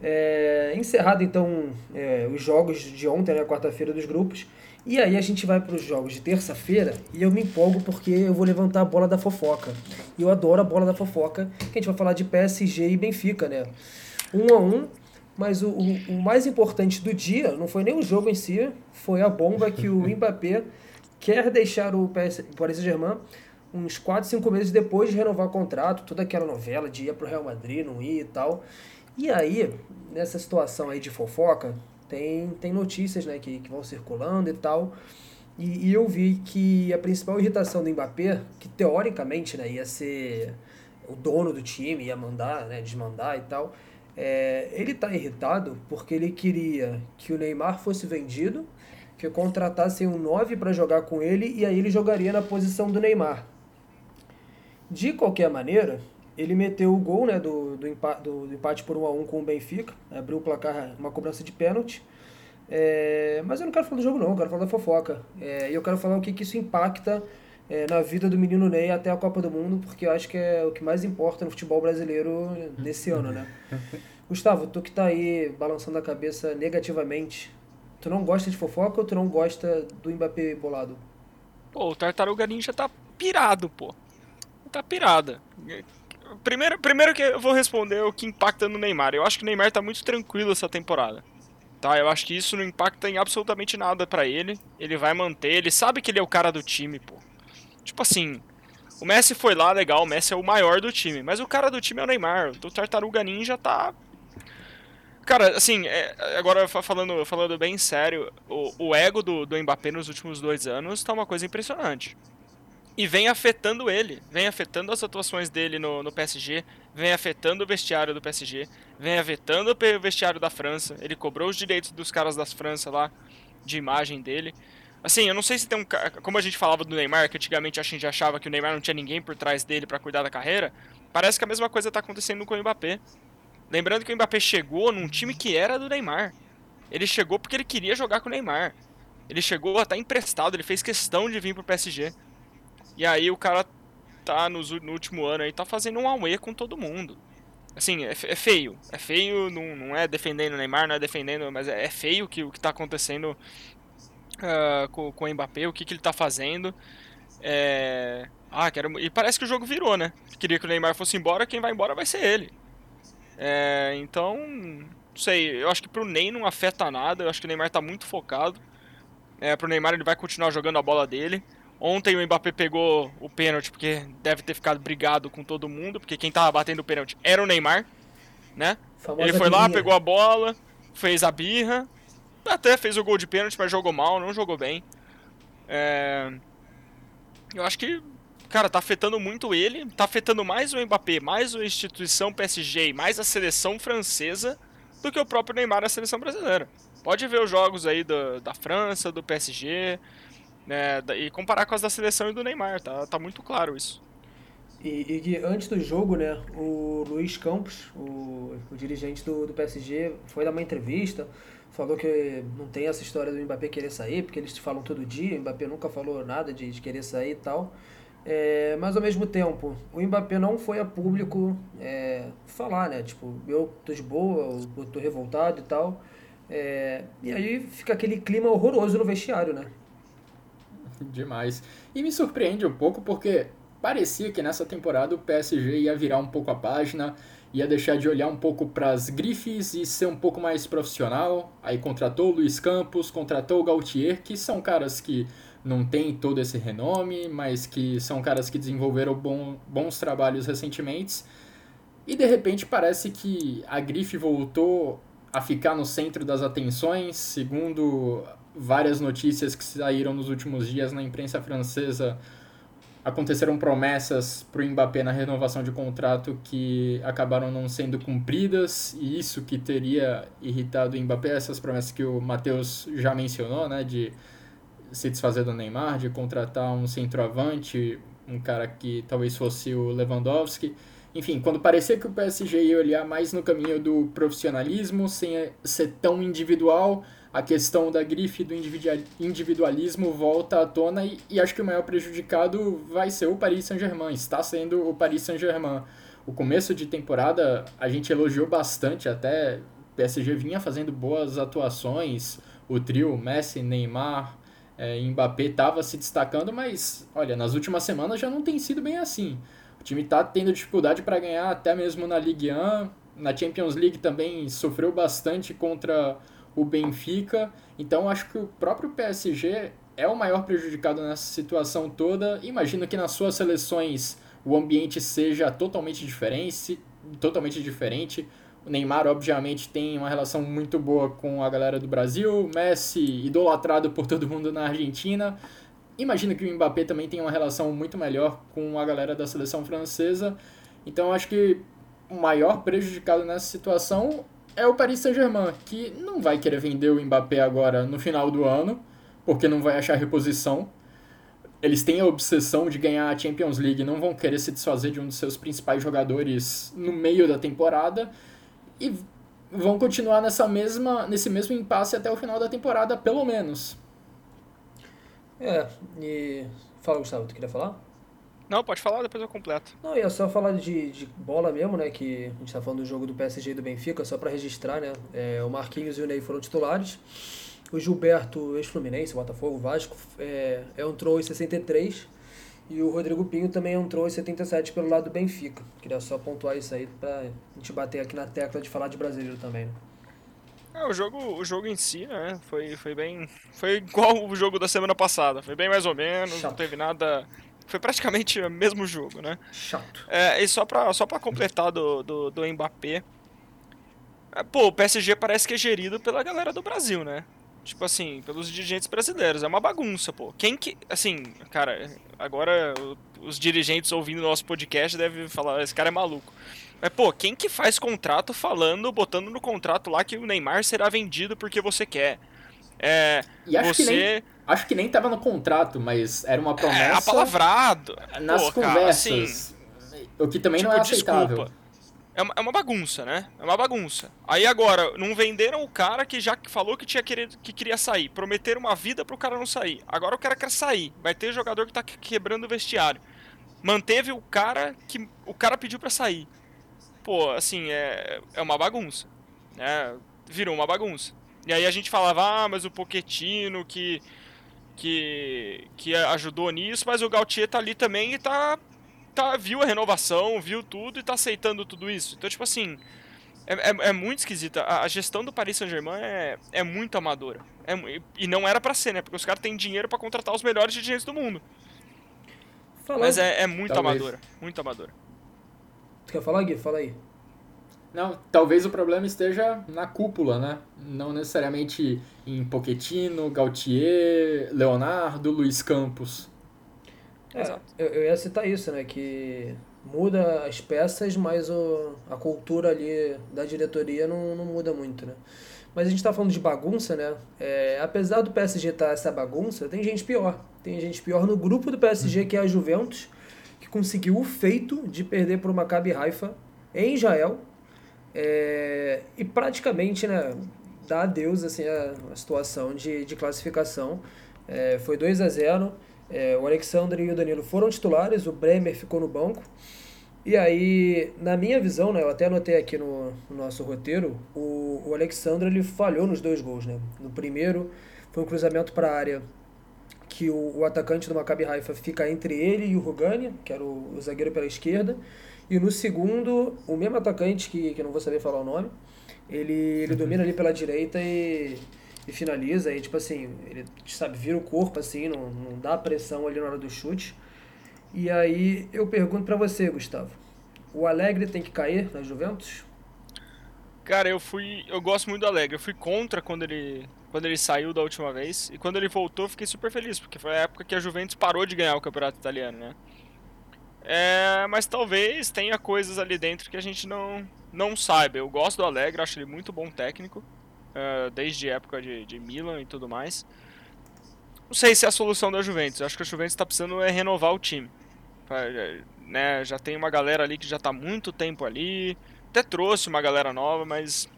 É, encerrado então é, os jogos de ontem, né, quarta-feira dos grupos, e aí a gente vai para os jogos de terça-feira e eu me empolgo porque eu vou levantar a bola da fofoca. E eu adoro a bola da fofoca, que a gente vai falar de P S G e Benfica, né? Um a um, mas o, o, o mais importante do dia não foi nem o jogo em si, foi a bomba que o Mbappé quer deixar o Paris Saint-Germain uns quatro, cinco meses depois de renovar o contrato, toda aquela novela de ir pro Real Madrid, não ir e tal. E aí, nessa situação aí de fofoca, tem, tem notícias, né, que, que vão circulando e tal. E, e eu vi que a principal irritação do Mbappé, que teoricamente, né, ia ser o dono do time, ia mandar, né, desmandar e tal, é, ele tá irritado porque ele queria que o Neymar fosse vendido, que contratassem um nove para jogar com ele e aí ele jogaria na posição do Neymar. De qualquer maneira, ele meteu o gol, né, do, do, empate, do, do empate por um a um com o Benfica, abriu o placar, uma cobrança de pênalti. É, mas eu não quero falar do jogo não, eu quero falar da fofoca. É, e eu quero falar o que, que isso impacta é, na vida do menino Ney até a Copa do Mundo, porque eu acho que é o que mais importa no futebol brasileiro nesse ano, né? Gustavo, tu que tá aí balançando a cabeça negativamente, tu não gosta de fofoca ou tu não gosta do Mbappé bolado? Pô, o Tartaruga Ninja tá pirado, pô. Tá pirada. Primeiro, primeiro que eu vou responder o que impacta no Neymar. Eu acho que o Neymar tá muito tranquilo essa temporada. Tá, eu acho que isso não impacta em absolutamente nada pra ele. Ele vai manter, ele sabe que ele é o cara do time, pô. Tipo assim, o Messi foi lá, legal, o Messi é o maior do time, mas o cara do time é o Neymar. O Tartaruga Ninja tá... Cara, assim, é, agora falando, falando bem sério, o, o ego do, do Mbappé nos últimos dois anos tá uma coisa impressionante. E vem afetando ele, vem afetando as atuações dele no, no P S G, vem afetando o vestiário do P S G, vem afetando o vestiário da França. Ele cobrou os direitos dos caras da França lá, de imagem dele. Assim, eu não sei se tem um... Como a gente falava do Neymar, que antigamente a gente achava que o Neymar não tinha ninguém por trás dele pra cuidar da carreira, parece que a mesma coisa tá acontecendo com o Mbappé. Lembrando que o Mbappé chegou num time que era do Neymar. Ele chegou porque ele queria jogar com o Neymar. Ele chegou a estar emprestado, ele fez questão de vir pro P S G. E aí o cara tá no, no último ano aí, tá fazendo um auê com todo mundo. Assim, é, é feio. É feio, não, não é defendendo o Neymar, não é defendendo, mas é, é feio que, o que tá acontecendo uh, com, com o Mbappé, o que, que ele tá fazendo. É... Ah, quero... E parece que o jogo virou, né? Queria que o Neymar fosse embora, quem vai embora vai ser ele. É... Então, não sei, eu acho que pro Ney não afeta nada, eu acho que o Neymar tá muito focado. É, pro Neymar ele vai continuar jogando a bola dele. Ontem o Mbappé pegou o pênalti porque deve ter ficado brigado com todo mundo, porque quem tava batendo o pênalti era o Neymar, né? Famosa Ele foi lá, birrinha. pegou a bola, fez a birra, até fez o gol de pênalti, mas jogou mal, não jogou bem. É... Eu acho que, cara, tá afetando muito ele, tá afetando mais o Mbappé, mais a instituição P S G e mais a seleção francesa do que o próprio Neymar e a seleção brasileira. Pode ver os jogos aí do, da França, do P S G, né, e comparar com as da seleção e do Neymar, tá, tá muito claro isso. E, e que antes do jogo, né, o Luiz Campos, o, o dirigente do, do P S G, foi dar uma entrevista, falou que não tem essa história do Mbappé querer sair, porque eles falam todo dia, o Mbappé nunca falou nada de, de querer sair e tal. É, mas ao mesmo tempo, o Mbappé não foi a público é, falar, né, tipo, eu tô de boa, eu tô revoltado e tal. É, e aí fica aquele clima horroroso no vestiário, né? Demais. E me surpreende um pouco porque parecia que nessa temporada o P S G ia virar um pouco a página, ia deixar de olhar um pouco para as grifes e ser um pouco mais profissional. Aí contratou o Luiz Campos, contratou o Galtier, que são caras que não têm todo esse renome, mas que são caras que desenvolveram bom, bons trabalhos recentemente. E de repente parece que a grife voltou a ficar no centro das atenções, segundo várias notícias que saíram nos últimos dias na imprensa francesa. Aconteceram promessas para o Mbappé na renovação de contrato que acabaram não sendo cumpridas, e isso que teria irritado o Mbappé, essas promessas que o Matheus já mencionou, né, de se desfazer do Neymar, de contratar um centroavante, um cara que talvez fosse o Lewandowski. Enfim, quando parecia que o P S G ia olhar mais no caminho do profissionalismo, sem ser tão individual, a questão da grife do individualismo volta à tona e, e acho que o maior prejudicado vai ser o Paris Saint-Germain, está sendo o Paris Saint-Germain. O começo de temporada a gente elogiou bastante, até o P S G vinha fazendo boas atuações, o trio Messi, Neymar, é, Mbappé estava se destacando, mas olha, nas últimas semanas já não tem sido bem assim. O time está tendo dificuldade para ganhar até mesmo na Ligue um, na Champions League também sofreu bastante contra o Benfica, então acho que o próprio P S G é o maior prejudicado nessa situação toda. Imagino que nas suas seleções o ambiente seja totalmente diferente, totalmente diferente. O Neymar, obviamente, tem uma relação muito boa com a galera do Brasil, Messi, idolatrado por todo mundo na Argentina. Imagino que o Mbappé também tem uma relação muito melhor com a galera da seleção francesa. Então acho que o maior prejudicado nessa situação é o Paris Saint-Germain, que não vai querer vender o Mbappé agora no final do ano, porque não vai achar reposição. Eles têm a obsessão de ganhar a Champions League, não vão querer se desfazer de um dos seus principais jogadores no meio da temporada e vão continuar nessa mesma, nesse mesmo impasse até o final da temporada, pelo menos. É, e... Fala, Gustavo, tu queria falar? Não, pode falar, depois eu completo. Não, ia só falar de, de bola mesmo, né, que a gente tá falando do jogo do P S G e do Benfica, só pra registrar, né, é, o Marquinhos e o Ney foram titulares, o Gilberto, ex-Fluminense, Botafogo, Vasco, é, entrou em sessenta e três e o Rodrigo Pinho também entrou em setenta e sete pelo lado do Benfica. Queria só pontuar isso aí pra gente bater aqui na tecla de falar de brasileiro também, né. É, o jogo, o jogo em si, né, foi, foi bem... Foi igual o jogo da semana passada, foi bem mais ou menos, Chato. Não teve nada... Foi praticamente o mesmo jogo, né? Chato. É, e só pra, só pra completar do, do, do Mbappé, é, pô, o P S G parece que é gerido pela galera do Brasil, né? Tipo assim, pelos dirigentes brasileiros. É uma bagunça, pô. Quem que... Assim, cara, agora os dirigentes ouvindo nosso podcast devem falar, esse cara é maluco. Mas, pô, quem que faz contrato falando, botando no contrato lá que o Neymar será vendido porque você quer? É, e acho você... que nem, acho que nem tava no contrato, mas era uma promessa... É, apalavrado. Nas pô, conversas, cara, assim, o que também tipo, não é aceitável. desculpa. É uma, é uma bagunça, né? É uma bagunça. Aí agora, não venderam o cara que já falou que, tinha querido, que queria sair. Prometeram uma vida pro cara não sair. Agora o cara quer sair. Vai ter jogador que tá quebrando o vestiário. Manteve o cara que o cara pediu pra sair. Pô, assim, é, é uma bagunça. Né? Virou uma bagunça. E aí a gente falava, ah, mas o Pochettino que, que, que ajudou nisso, mas o Galtier tá ali também e tá... Tá, viu a renovação, viu tudo e tá aceitando tudo isso. Então, tipo assim, é, é, é muito esquisita. A, a gestão do Paris Saint-Germain é, é muito amadora. É, e não era pra ser, né? Porque os caras têm dinheiro pra contratar os melhores dirigentes do mundo. Falando... Mas é, é muito Talvez. amadora. Muito amadora. Tu quer falar, Gui? Fala aí. Não, talvez o problema esteja na cúpula, né? Não necessariamente em Pochettino, Galtier, Leonardo, Luiz Campos. É, Exato. eu, eu ia citar isso, né? Que muda as peças, mas o, a cultura ali da diretoria não, não muda muito, né? Mas a gente tá falando de bagunça, né? É, apesar do P S G estar essa bagunça, tem gente pior. Tem gente pior no grupo do P S G, que é a Juventus, que conseguiu o feito de perder para o Maccabi Haifa em Israel. É, e praticamente, né, dá adeus assim, a, a situação de, de classificação. É, foi dois a zero. É, o Alexandre e o Danilo foram titulares, o Bremer ficou no banco. E aí, na minha visão, né, eu até anotei aqui no, no nosso roteiro, o, o Alexandre ele falhou nos dois gols. Né? No primeiro, foi um cruzamento para a área que o, o atacante do Maccabi Haifa fica entre ele e o Rugani, que era o, o zagueiro pela esquerda. E no segundo, o mesmo atacante, que, que eu não vou saber falar o nome, ele, ele domina ali pela direita e... e finaliza, e tipo assim, ele, sabe, vira o corpo assim, não, não dá pressão ali na hora do chute. E aí eu pergunto pra você, Gustavo, o Alegre tem que cair na Juventus? Cara, eu fui. Eu gosto muito do Allegri. Eu fui contra quando ele. Quando ele saiu da última vez. E quando ele voltou, eu fiquei super feliz, porque foi a época que a Juventus parou de ganhar o campeonato italiano, né? É, mas talvez tenha coisas ali dentro que a gente não, não saiba. Eu gosto do Allegri, acho ele muito bom técnico. Uh, desde a época de, de Milan e tudo mais. Não sei se é a solução da Juventus. Eu acho que a Juventus está precisando é renovar o time. Né, já tem uma galera ali que já está há muito tempo ali. Até trouxe uma galera nova, mas...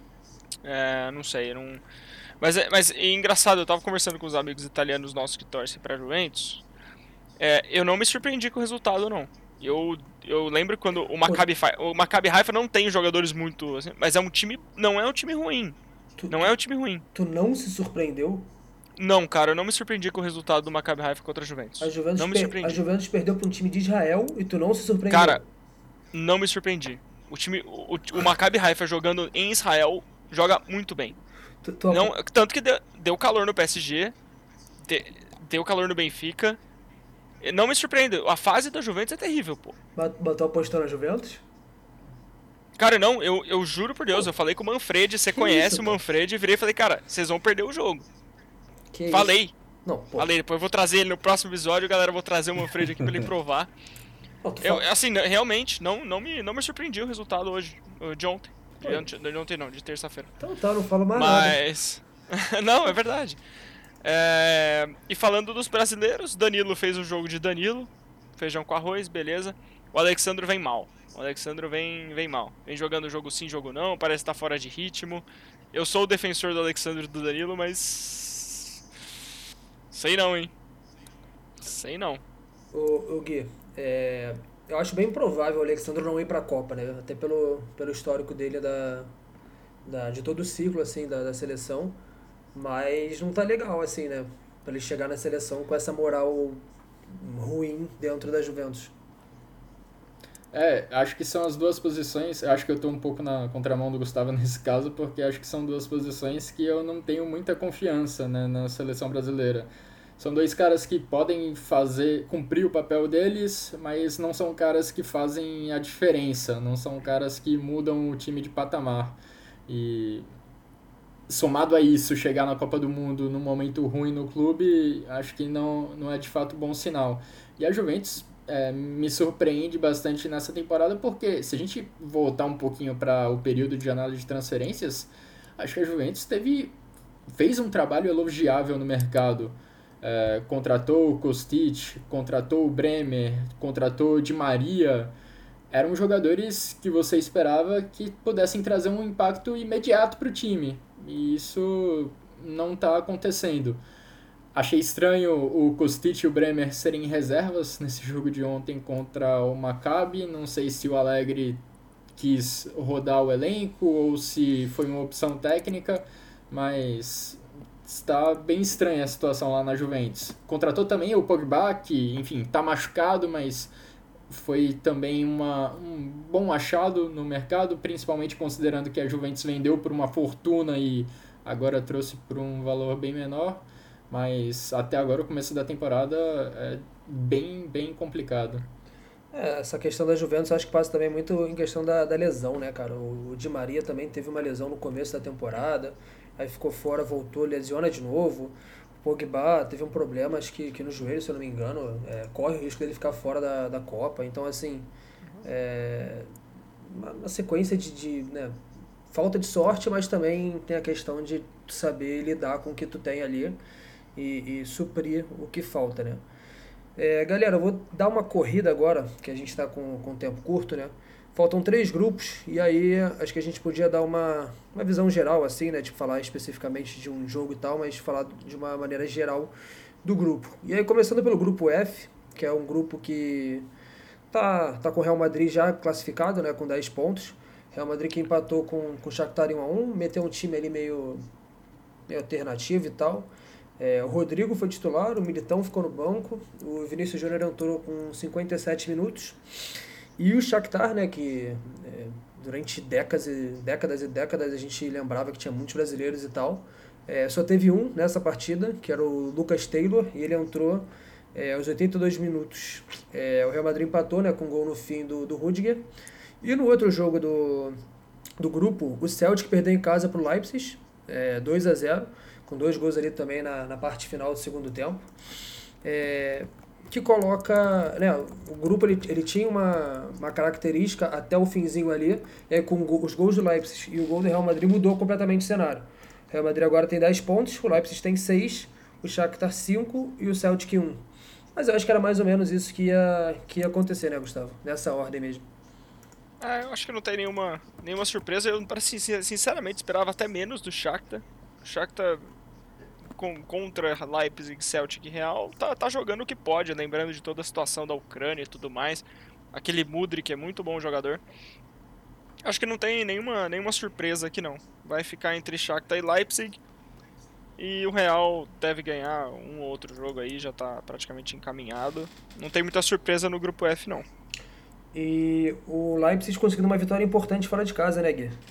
É, não sei, não... Mas, mas é engraçado, eu estava conversando com os amigos italianos nossos que torcem para a Juventus. É, eu não me surpreendi com o resultado, não. Eu, eu lembro quando o Maccabi, o Maccabi Haifa não tem jogadores muito... Assim, mas é um time... Não é um time ruim. Tu, não é um time ruim. Tu não se surpreendeu? Não, cara, eu não me surpreendi com o resultado do Maccabi Haifa contra a Juventus. A Juventus, não me per, surpreendi. a Juventus perdeu para um time de Israel e tu não se surpreendeu? Cara, não me surpreendi. O time, o, o Maccabi Haifa jogando em Israel joga muito bem. Tu, tu... Não, tanto que deu, deu calor no P S G, de, deu calor no Benfica. Não me surpreende. A fase da Juventus é terrível, pô. Botou a postura na Juventus? Cara, não, eu, eu juro por Deus, pô, eu falei com o Manfred, você conhece isso, o Manfred, virei e falei, cara, vocês vão perder o jogo. Que falei. Isso? Não, pô. Falei, depois eu vou trazer ele no próximo episódio, galera, eu vou trazer o Manfred aqui pra ele provar. Pô, eu, assim, realmente, não, não, me, não me surpreendi o resultado hoje, de ontem. De ontem, de ontem não, de terça-feira. Então tá, não falo mais Mas... nada. Não, é verdade. É... E falando dos brasileiros, Danilo fez o jogo de Danilo, feijão com arroz, beleza. O Alexandre vem mal. O Alexandre vem, vem mal. Vem jogando jogo sim, jogo não, parece estar fora de ritmo. Eu sou o defensor do Alexandre e do Danilo, mas... Sei não, hein. Sei não. Ô, ô Gui, é... eu acho bem provável o Alexandre não ir pra Copa, né? Até pelo, pelo histórico dele da, da, de todo o ciclo, assim, da, da seleção. Mas não tá legal, assim, né? Pra ele chegar na seleção com essa moral ruim dentro da Juventus. É, acho que são as duas posições, acho que eu tô um pouco na contramão do Gustavo nesse caso, porque acho que são duas posições que eu não tenho muita confiança, né, na seleção brasileira. São dois caras que podem fazer, cumprir o papel deles, mas não são caras que fazem a diferença, não são caras que mudam o time de patamar. E somado a isso, chegar na Copa do Mundo num momento ruim no clube, acho que não, não é de fato bom sinal. E a Juventus é, me surpreende bastante nessa temporada, porque se a gente voltar um pouquinho para o período de janela de transferências, acho que a Juventus teve, fez um trabalho elogiável no mercado. É, contratou o Kostic, contratou o Bremer, contratou o Di Maria, eram jogadores que você esperava que pudessem trazer um impacto imediato para o time. E isso não está acontecendo. Achei estranho o Kostic e o Bremer serem reservas nesse jogo de ontem contra o Maccabi. Não sei se o Allegri quis rodar o elenco ou se foi uma opção técnica, mas está bem estranha a situação lá na Juventus. Contratou também o Pogba, que, enfim, está machucado, mas foi também uma, um bom achado no mercado, principalmente considerando que a Juventus vendeu por uma fortuna e agora trouxe por um valor bem menor. Mas até agora o começo da temporada é bem, bem complicado. É, essa questão da Juventus acho que passa também muito em questão da, da lesão, né, cara? O, o Di Maria também teve uma lesão no começo da temporada, aí ficou fora, voltou, lesiona de novo. O Pogba teve um problema, acho que, que no joelho, se eu não me engano, é, corre o risco dele ficar fora da, da Copa. Então, assim, é uma, uma sequência de, de né, falta de sorte, mas também tem a questão de saber lidar com o que tu tem ali e, e suprir o que falta, né? É, galera, eu vou dar uma corrida agora, que a gente está com, com tempo curto, né? Faltam três grupos, e aí acho que a gente podia dar uma, uma visão geral, assim, né? Tipo, falar especificamente de um jogo e tal, mas falar de uma maneira geral do grupo. E aí, começando pelo grupo F, que é um grupo que tá, tá com o Real Madrid já classificado, né? Com dez pontos. Real Madrid que empatou com, com o Shakhtar em um a um, meteu um time ali meio, meio alternativo e tal. É, o Rodrigo foi titular, o Militão ficou no banco, o Vinícius Júnior entrou com cinquenta e sete minutos. E o Shakhtar, né, que é, durante décadas e, décadas e décadas a gente lembrava que tinha muitos brasileiros e tal, é, só teve um nessa partida, que era o Lucas Taylor, e ele entrou é, aos oitenta e dois minutos. É, o Real Madrid empatou, né, com um gol no fim do, do Rudiger. E no outro jogo do, do grupo, o Celtic perdeu em casa para o Leipzig, é, dois a zero, com dois gols ali também na, na parte final do segundo tempo, é, que coloca, né, o grupo ele, ele tinha uma, uma característica até o finzinho ali, é, com os gols do Leipzig e o gol do Real Madrid mudou completamente o cenário. O Real Madrid agora tem dez pontos, o Leipzig tem seis, o Shakhtar cinco e o Celtic um. Mas eu acho que era mais ou menos isso que ia, que ia acontecer, né, Gustavo? Nessa ordem mesmo. Ah, eu acho que não tem nenhuma, nenhuma surpresa. Eu, para sinceramente, esperava até menos do Shakhtar. O Shakhtar com, contra Leipzig, Celtic e Real tá, tá jogando o que pode, lembrando de toda a situação da Ucrânia e tudo mais. Aquele Mudryk é muito bom jogador. Acho que não tem nenhuma, nenhuma surpresa aqui não. Vai ficar entre Shakhtar e Leipzig. E o Real deve ganhar um ou outro jogo aí, já tá praticamente encaminhado. Não tem muita surpresa no grupo F não. E o Leipzig conseguindo uma vitória importante fora de casa, né, Gui?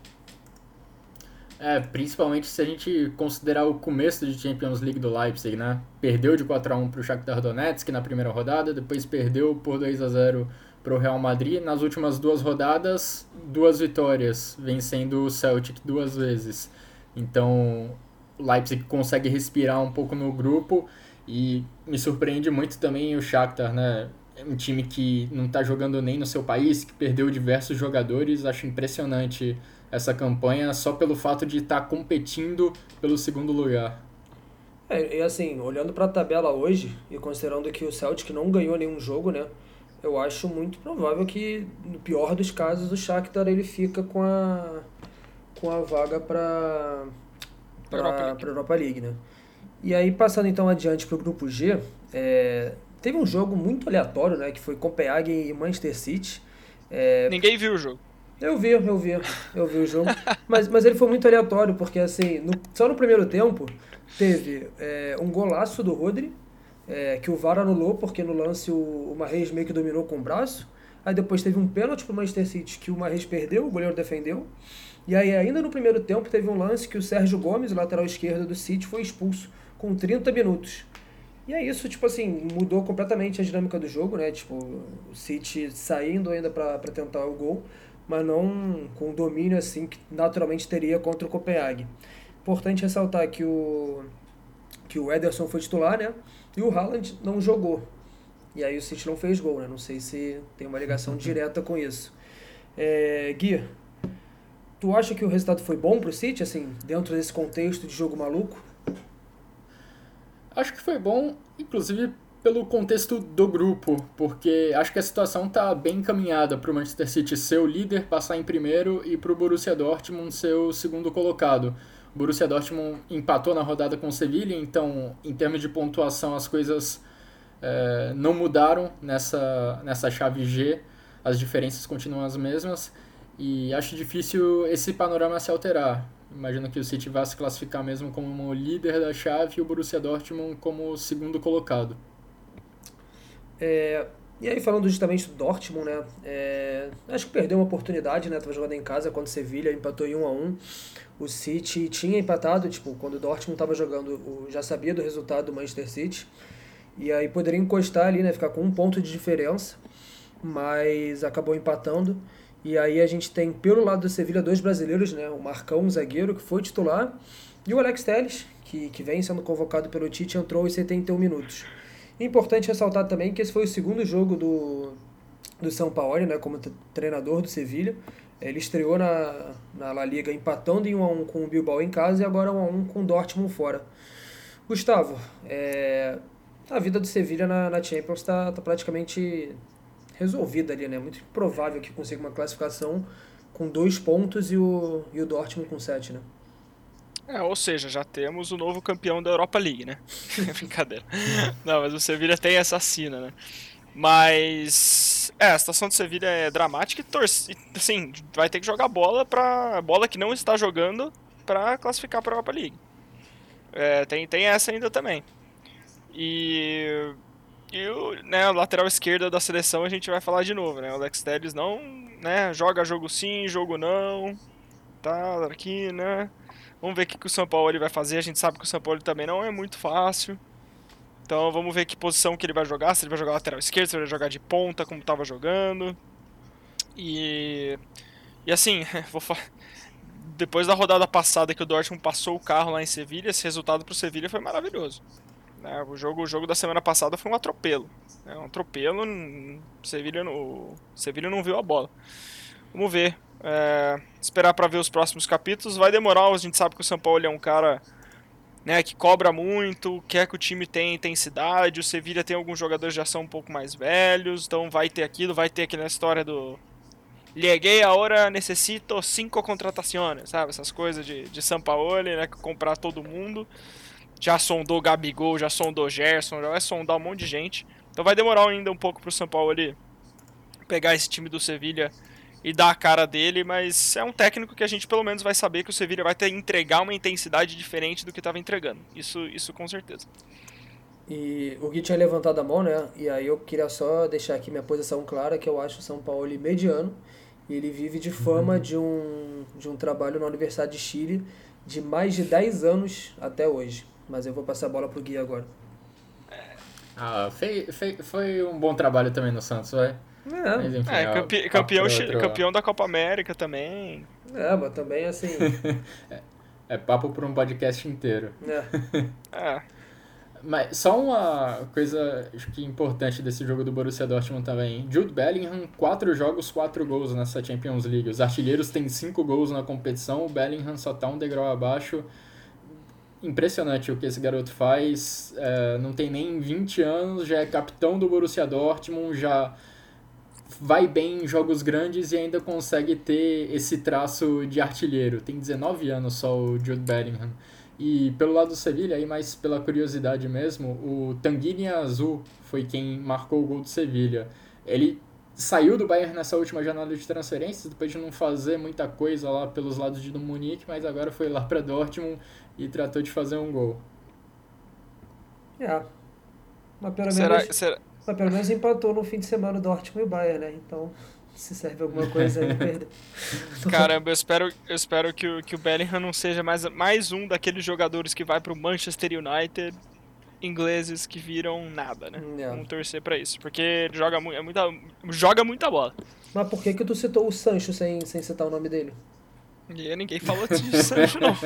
É, principalmente se a gente considerar o começo de Champions League do Leipzig, né? Perdeu de quatro a um para o Shakhtar Donetsk na primeira rodada, depois perdeu por dois a zero para o Real Madrid. Nas últimas duas rodadas, duas vitórias, vencendo o Celtic duas vezes. Então, o Leipzig consegue respirar um pouco no grupo e me surpreende muito também o Shakhtar, né? É um time que não está jogando nem no seu país, que perdeu diversos jogadores. Acho impressionante essa campanha só pelo fato de estar tá competindo pelo segundo lugar. É, e assim, olhando para a tabela hoje e considerando que o Celtic não ganhou nenhum jogo, né? Eu acho muito provável que, no pior dos casos, o Shakhtar ele fica com a, com a vaga para para Europa a Europa League, né? E aí, passando então adiante para o grupo G, é, teve um jogo muito aleatório, né? Que foi Copenhagen e Manchester City. É, Ninguém viu o jogo. Eu vi, eu vi, eu vi o jogo, mas, mas ele foi muito aleatório, porque assim, no, só no primeiro tempo teve é, um golaço do Rodri, é, que o V A R anulou, porque no lance o, o Mahrez meio que dominou com o braço, aí depois teve um pênalti pro Manchester City que o Mahrez perdeu, o goleiro defendeu, e aí ainda no primeiro tempo teve um lance que o Sérgio Gomes, o lateral esquerdo do City, foi expulso com trinta minutos. E é isso, tipo assim, mudou completamente a dinâmica do jogo, né, tipo, o City saindo ainda pra, pra tentar o gol, mas não com o domínio assim que naturalmente teria contra o Copenhague. Importante ressaltar que o, que o Ederson foi titular, né? E o Haaland não jogou. E aí o City não fez gol, né? Não sei se tem uma ligação direta com isso. É, Gui, tu acha que o resultado foi bom pro City, assim, dentro desse contexto de jogo maluco? Acho que foi bom, inclusive pelo contexto do grupo, porque acho que a situação está bem encaminhada para o Manchester City ser o líder, passar em primeiro, e para o Borussia Dortmund ser o segundo colocado. O Borussia Dortmund empatou na rodada com o Sevilla, então, em termos de pontuação, as coisas é, não mudaram nessa, nessa chave G, as diferenças continuam as mesmas, e acho difícil esse panorama se alterar. Imagino que o City vai se classificar mesmo como o líder da chave e o Borussia Dortmund como o segundo colocado. É, e aí, falando justamente do Dortmund, né? É, acho que perdeu uma oportunidade, né? Tava jogando em casa contra o Sevilla, empatou em um a um. O City tinha empatado, tipo, quando o Dortmund tava jogando, já sabia do resultado do Manchester City. E aí poderia encostar ali, né? Ficar com um ponto de diferença, mas acabou empatando. E aí a gente tem, pelo lado do Sevilla, dois brasileiros, né? O Marcão, um zagueiro, que foi titular, e o Alex Telles, que, que vem sendo convocado pelo Tite, entrou aos setenta e um minutos. Importante ressaltar também que esse foi o segundo jogo do, do Sampaoli, né, como treinador do Sevilla. Ele estreou na, na La Liga empatando em um a um com o Bilbao em casa e agora um a um com o Dortmund fora. Gustavo, é, a vida do Sevilla na, na Champions está tá praticamente resolvida ali, né? Muito provável que consiga uma classificação com dois pontos e o, e o Dortmund com sete, né? É, ou seja, já temos o novo campeão da Europa League, né? Brincadeira. Não, mas o Sevilla tem essa sina, né? Mas é, a situação do Sevilla é dramática e torce, assim, vai ter que jogar bola para bola que não está jogando para classificar para a Europa League. É, tem tem essa ainda também. E e o, né, o lateral esquerdo da seleção a gente vai falar de novo, né? O Alex Telles não, né, joga jogo sim, jogo não. Tá aqui, né? Vamos ver o que, que o São Paulo vai fazer. A gente sabe que o São Paulo também não é muito fácil. Então vamos ver que posição que ele vai jogar. Se ele vai jogar lateral esquerdo, se ele vai jogar de ponta, como estava jogando. E, e assim, vou fa... depois da rodada passada que o Dortmund passou o carro lá em Sevilha, esse resultado para o Sevilha foi maravilhoso. Né? O, jogo, o jogo da semana passada foi um atropelo. Né? Um atropelo, o Sevilha, o Sevilha não viu a bola. Vamos ver. É, esperar para ver os próximos capítulos. Vai demorar, a gente sabe que o São Paulo é um cara, né, que cobra muito, quer que o time tenha intensidade. O Sevilla tem alguns jogadores que já são um pouco mais velhos, então vai ter aquilo, vai ter aquela história do Lleguei, agora necessito cinco contratações, sabe? Essas coisas de, de São Paulo, né, comprar todo mundo. Já sondou Gabigol, já sondou Gerson, já vai sondar um monte de gente. Então vai demorar ainda um pouco pro São Paulo ali pegar esse time do Sevilla e dar a cara dele, mas é um técnico que a gente pelo menos vai saber que o Sevilla vai ter que entregar uma intensidade diferente do que estava entregando. Isso, isso com certeza. E o Gui tinha levantado a mão, né? E aí eu queria só deixar aqui minha posição clara, que eu acho o São Paulo mediano. E ele vive de fama de um, de um trabalho na Universidade de Chile de mais de dez anos até hoje. Mas eu vou passar a bola pro Gui agora. Ah, foi, foi, foi um bom trabalho também no Santos, vai. É, Mas, enfim, é, campe, campeão, outro... campeão da Copa América também. É, mas também assim... é, é papo para um podcast inteiro. É. é. Mas só uma coisa acho que importante desse jogo do Borussia Dortmund também. Jude Bellingham, quatro jogos, quatro gols nessa Champions League. Os artilheiros têm cinco gols na competição, o Bellingham só tá um degrau abaixo. Impressionante o que esse garoto faz. É, não tem nem vinte anos, já é capitão do Borussia Dortmund, já vai bem em jogos grandes e ainda consegue ter esse traço de artilheiro. Tem dezenove anos só o Jude Bellingham. E pelo lado do Sevilla, aí mais pela curiosidade mesmo, o Tanguy Azul foi quem marcou o gol do Sevilla. Ele saiu do Bayern nessa última janela de transferências, depois de não fazer muita coisa lá pelos lados de Munique, mas agora foi lá para Dortmund e tratou de fazer um gol. É. Mas pelo, será, menos, será... mas pelo menos empatou no fim de semana o Dortmund e o Bayern, né? Então, se serve alguma coisa aí, perdeu. Caramba, eu espero, eu espero que, o, que o Bellingham não seja mais, mais um daqueles jogadores que vai pro Manchester United, ingleses que viram nada, né? É. Vamos torcer pra isso, porque ele joga, é muita, joga muita bola. Mas por que que tu citou o Sancho sem, sem citar o nome dele? E ninguém falou de Sancho, não.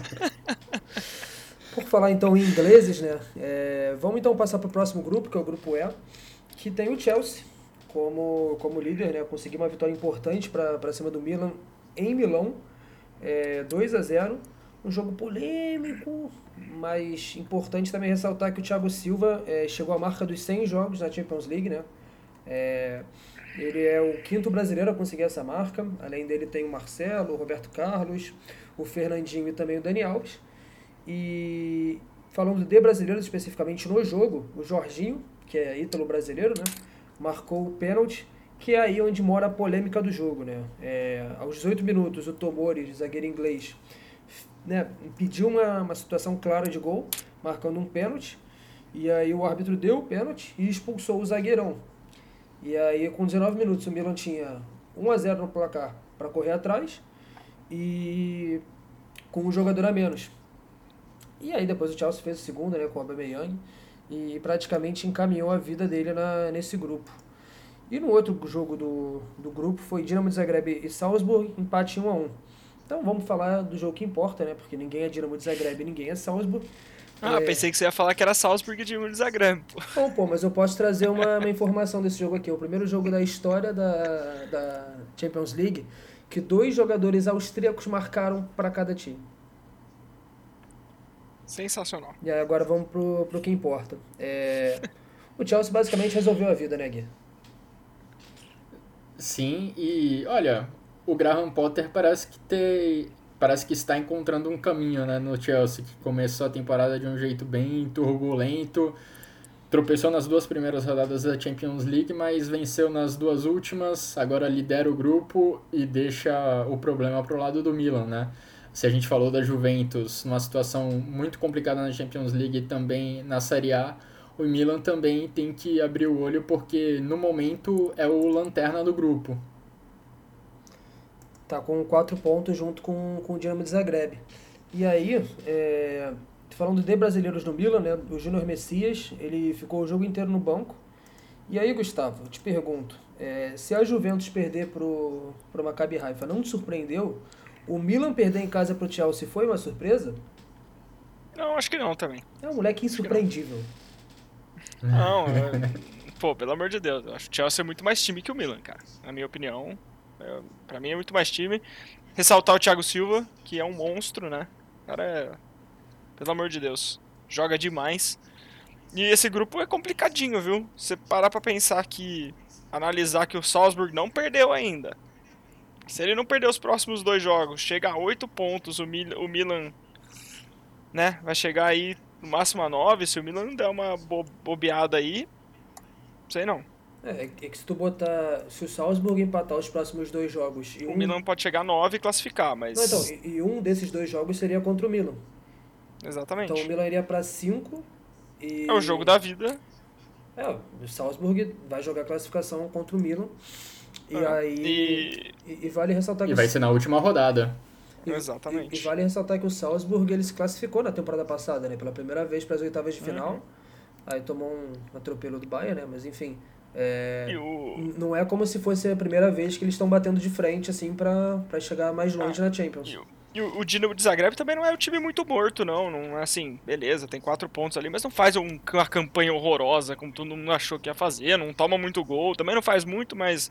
Por falar então em ingleses, né? É, vamos então passar pro próximo grupo, que é o grupo E, que tem o Chelsea como, como líder, né? Conseguiu uma vitória importante para cima do Milan em Milão, é, dois a zero. um jogo polêmico, mas importante também ressaltar que o Thiago Silva é, chegou à marca dos cem jogos na Champions League, né? É, ele é o quinto brasileiro a conseguir essa marca. Além dele tem o Marcelo, o Roberto Carlos, o Fernandinho e também o Dani Alves. E falando de brasileiros especificamente no jogo, o Jorginho, que é ítalo-brasileiro, né, marcou o pênalti, que é aí onde mora a polêmica do jogo, né? É, aos dezoito minutos, o Tomori, zagueiro inglês, né, impediu uma, uma situação clara de gol, marcando um pênalti, e aí o árbitro deu o pênalti e expulsou o zagueirão. E aí, com dezenove minutos, o Milan tinha um a zero no placar para correr atrás e com um jogador a menos. E aí depois o Chelsea fez o segundo, né, com o Aubameyang, e praticamente encaminhou a vida dele na, nesse grupo. E no outro jogo do, do grupo foi Dinamo de Zagreb e Salzburg, empate um a um. Então vamos falar do jogo que importa, né, porque ninguém é Dinamo de Zagreb e ninguém é Salzburg. Ah, é... pensei que você ia falar que era Salzburg e Dinamo de Zagreb, pô. Bom, pô, mas eu posso trazer uma, uma informação desse jogo aqui. O primeiro jogo da história da, da Champions League que dois jogadores austríacos marcaram para cada time. Sensacional. E aí agora vamos pro, pro que importa. É... O Chelsea basicamente resolveu a vida, né, Gui? Sim, e olha, o Graham Potter parece que ter, parece que está encontrando um caminho, né, no Chelsea, que começou a temporada de um jeito bem turbulento, tropeçou nas duas primeiras rodadas da Champions League, mas venceu nas duas últimas, agora lidera o grupo e deixa o problema pro lado do Milan, né? Se a gente falou da Juventus numa situação muito complicada na Champions League e também na Série A, o Milan também tem que abrir o olho porque no momento é o lanterna do grupo. Tá com quatro pontos junto com, com o Dinamo de Zagreb. E aí, é... falando de brasileiros no Milan, né, o Júnior Messias, ele ficou o jogo inteiro no banco. E aí, Gustavo, eu te pergunto, é... se a Juventus perder pro, pro Maccabi Haifa não te surpreendeu, o Milan perder em casa pro Chelsea foi uma surpresa? Não, acho que não também. É um moleque insurpreendível. Não, é... pô, pelo amor de Deus, eu acho que o Chelsea é muito mais time que o Milan, cara. Na minha opinião, é... pra mim é muito mais time. Ressaltar o Thiago Silva, que é um monstro, né? O cara é... Pelo amor de Deus, joga demais. E esse grupo é complicadinho, viu? Você parar pra pensar que... Analisar que o Salzburg não perdeu ainda. Se ele não perder os próximos dois jogos, chega a oito pontos, o, Mil- o Milan, né, vai chegar aí no máximo a nove. Se o Milan der uma bo- bobeada aí, sei não. É, é que se tu botar, se o Salzburg empatar os próximos dois jogos e O um... Milan pode chegar a nove e classificar, mas... Não, então, e, e um desses dois jogos seria contra o Milan. Exatamente. Então o Milan iria pra cinco e... É o jogo da vida. É, o Salzburg vai jogar a classificação contra o Milan. E É, aí... e- E, e vale ressaltar que... E o- vai ser na última rodada. e- Exatamente. E, e vale ressaltar que o Salzburg, ele se classificou na temporada passada, né? Pela primeira vez para as oitavas de final. Uhum. Aí tomou um atropelo do Bayern, né? Mas enfim... É, E o... não é como se fosse a primeira vez que eles estão batendo de frente, assim, pra, pra chegar mais longe na Champions. E o, e o, o Dinamo de Zagreb também não é um time muito morto, não. Não é assim, beleza, tem quatro pontos ali, mas não faz um- uma campanha horrorosa, como todo mundo achou que ia fazer, não toma muito gol, também não faz muito, mas...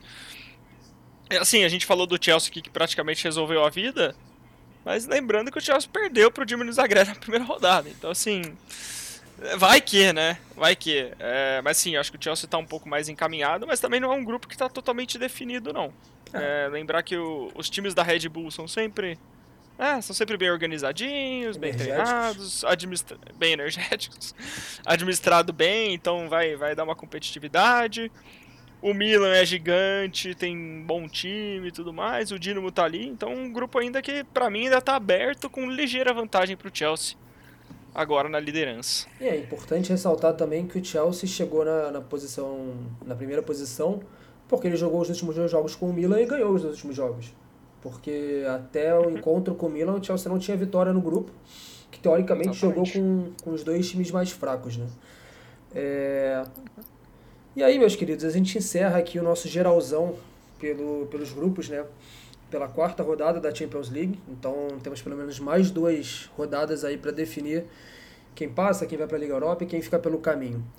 é assim, a gente falou do Chelsea aqui que praticamente resolveu a vida, mas lembrando que o Chelsea perdeu pro Dinamo de Zagreb na primeira rodada, então assim... vai que, né? Vai que. É, mas sim, acho que o Chelsea tá um pouco mais encaminhado, mas também não é um grupo que tá totalmente definido, não. É, lembrar que o- os times da Red Bull são sempre... É, são sempre bem organizadinhos, bem Energéticos. treinados, administra- bem energéticos, administrado bem, então vai, vai dar uma competitividade. O Milan é gigante, tem bom time e tudo mais, o Dinamo tá ali, então um grupo ainda que pra mim ainda tá aberto com ligeira vantagem pro Chelsea, agora na liderança. E é importante ressaltar também que o Chelsea chegou na, na posição, na primeira posição, porque ele jogou os últimos dois jogos com o Milan e ganhou os dois últimos jogos. Porque até o encontro com o Milan, o Chelsea não tinha vitória no grupo, que teoricamente Exatamente. jogou com, com os dois times mais fracos, né? É... E aí, meus queridos, a gente encerra aqui o nosso geralzão pelo, pelos grupos, né? Pela quarta rodada da Champions League. Então temos pelo menos mais duas rodadas aí para definir quem passa, quem vai para a Liga Europa e quem fica pelo caminho.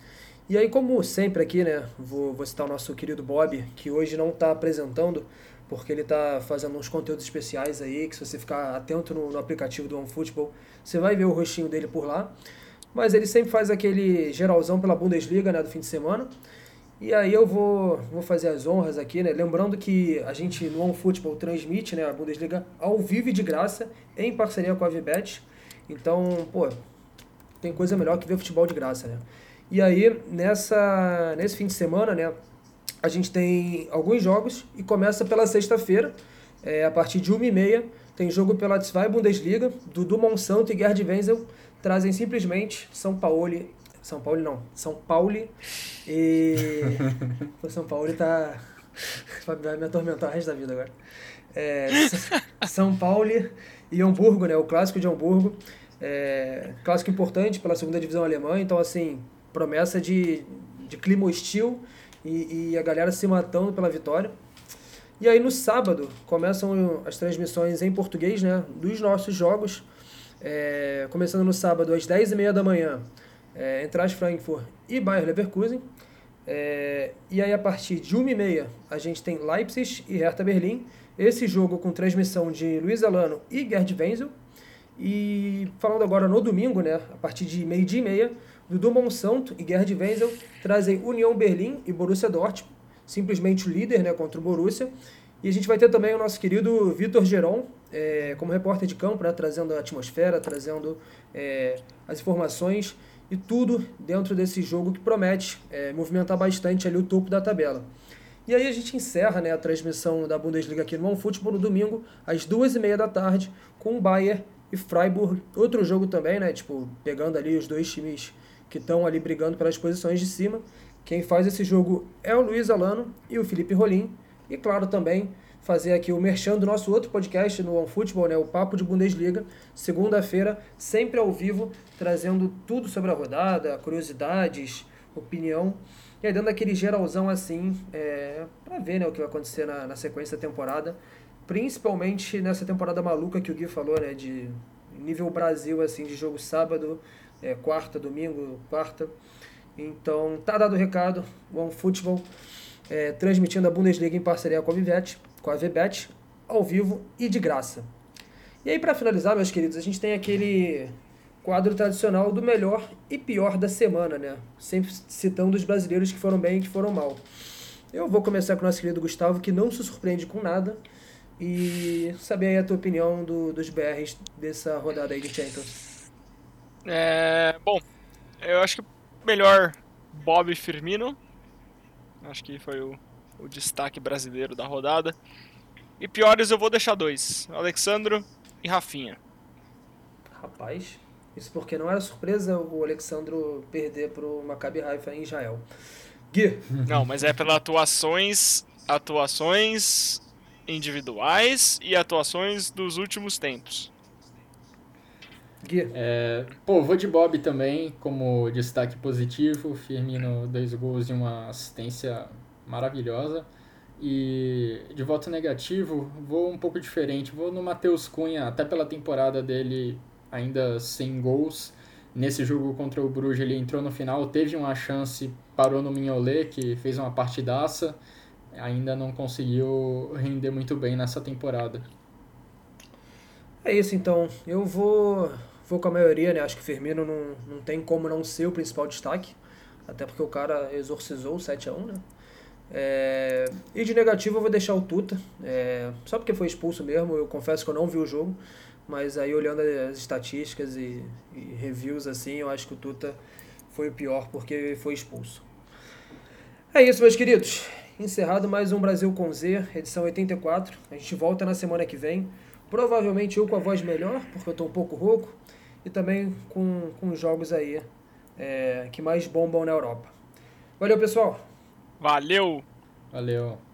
E aí, como sempre aqui, né, vou, vou citar o nosso querido Bob, que hoje não está apresentando, porque ele está fazendo uns conteúdos especiais aí, que se você ficar atento no, no aplicativo do OneFootball, você vai ver o rostinho dele por lá. Mas ele sempre faz aquele geralzão pela Bundesliga, né, do fim de semana. E aí eu vou, vou fazer as honras aqui, né? Lembrando que a gente no OneFootball transmite, né, a Bundesliga ao vivo e de graça, em parceria com a Vibet. Então, pô, tem coisa melhor que ver futebol de graça, né? E aí, nessa, nesse fim de semana, né, a gente tem alguns jogos e começa pela sexta-feira, é, a partir de uma e meia, tem jogo pela Zweite Bundesliga, Dudu Monsanto e Gerd Wenzel trazem simplesmente São Paulo. São Paulo não, São Paulo e... o São Paulo tá... vai me atormentar o resto da vida agora. É, São Paulo e Hamburgo, né, o clássico de Hamburgo, é, clássico importante pela segunda divisão alemã, então assim, promessa de, de clima hostil e, e a galera se matando pela vitória. E aí no sábado começam as transmissões em português, né, dos nossos jogos, é, começando no sábado às dez e meia da manhã, é, Eintracht Frankfurt e Bayer Leverkusen. É, e aí a partir de uma e meia a gente tem Leipzig e Hertha Berlim, esse jogo com transmissão de Luiz Alano e Gerd Wenzel. E falando agora no domingo, né, a partir de meio-dia e meia, Dudu Monsanto e Gerd Wenzel trazem União Berlim e Borussia Dortmund, simplesmente o líder, né, contra o Borussia. E a gente vai ter também o nosso querido Vitor Geron, é, como repórter de campo, né, trazendo a atmosfera, trazendo é, as informações e tudo dentro desse jogo que promete é, movimentar bastante ali o topo da tabela. E aí a gente encerra, né, a transmissão da Bundesliga aqui no OneFootball no domingo, às duas e meia da tarde, com o Bayer e Freiburg. Outro jogo também, né, tipo, pegando ali os dois times que estão ali brigando pelas posições de cima. Quem faz esse jogo é o Luiz Alano e o Felipe Rolim. E claro também, fazer aqui o merchan do nosso outro podcast no OneFootball, né, o Papo de Bundesliga, segunda-feira, sempre ao vivo, trazendo tudo sobre a rodada, curiosidades, opinião, e aí dando aquele geralzão assim, é, para ver, né, o que vai acontecer na, na sequência da temporada, principalmente nessa temporada maluca que o Gui falou, né, de nível Brasil, assim, de jogo sábado, é, quarta, domingo, quarta. Então, tá dado o recado, o OneFootball, é, transmitindo a Bundesliga em parceria com a Vibet, com a Vibet, ao vivo e de graça. E aí, para finalizar, meus queridos, a gente tem aquele quadro tradicional do melhor e pior da semana, né? Sempre citando os brasileiros que foram bem e que foram mal. Eu vou começar com o nosso querido Gustavo, que não se surpreende com nada, e saber aí a tua opinião do, dos B Rs dessa rodada aí de Champions. É, bom, eu acho que o melhor Bob Firmino, acho que foi o, o destaque brasileiro da rodada. E piores eu vou deixar dois, Alexandro e Rafinha. Rapaz, isso porque não era surpresa o Alexandro perder pro Maccabi Haifa em Israel. Gui. Não, mas é pelas atuações, atuações individuais e atuações dos últimos tempos. Gui. É, pô, vou de Bob também, como destaque positivo. Firmino, dois gols e uma assistência maravilhosa. E de voto negativo, vou um pouco diferente. Vou no Matheus Cunha, até pela temporada dele ainda sem gols. Nesse jogo contra o Bruges ele entrou no final, teve uma chance, parou no Mignolet, que fez uma partidaça. Ainda não conseguiu render muito bem nessa temporada. É isso então, eu vou, vou com a maioria, né? Acho que o Firmino não, não tem como não ser o principal destaque, até porque o cara exorcizou o sete a um, né? É, e de negativo eu vou deixar o Tuta, é, só porque foi expulso mesmo. Eu confesso que eu não vi o jogo, mas aí olhando as estatísticas e, e reviews assim, eu acho que o Tuta foi o pior porque foi expulso. É isso, meus queridos, encerrado mais um Brasil com Z, edição oitenta e quatro. A gente volta na semana que vem, provavelmente eu com a voz melhor, porque eu tô um pouco rouco, e também com, com jogos aí é, que mais bombam na Europa. Valeu, pessoal! Valeu! Valeu!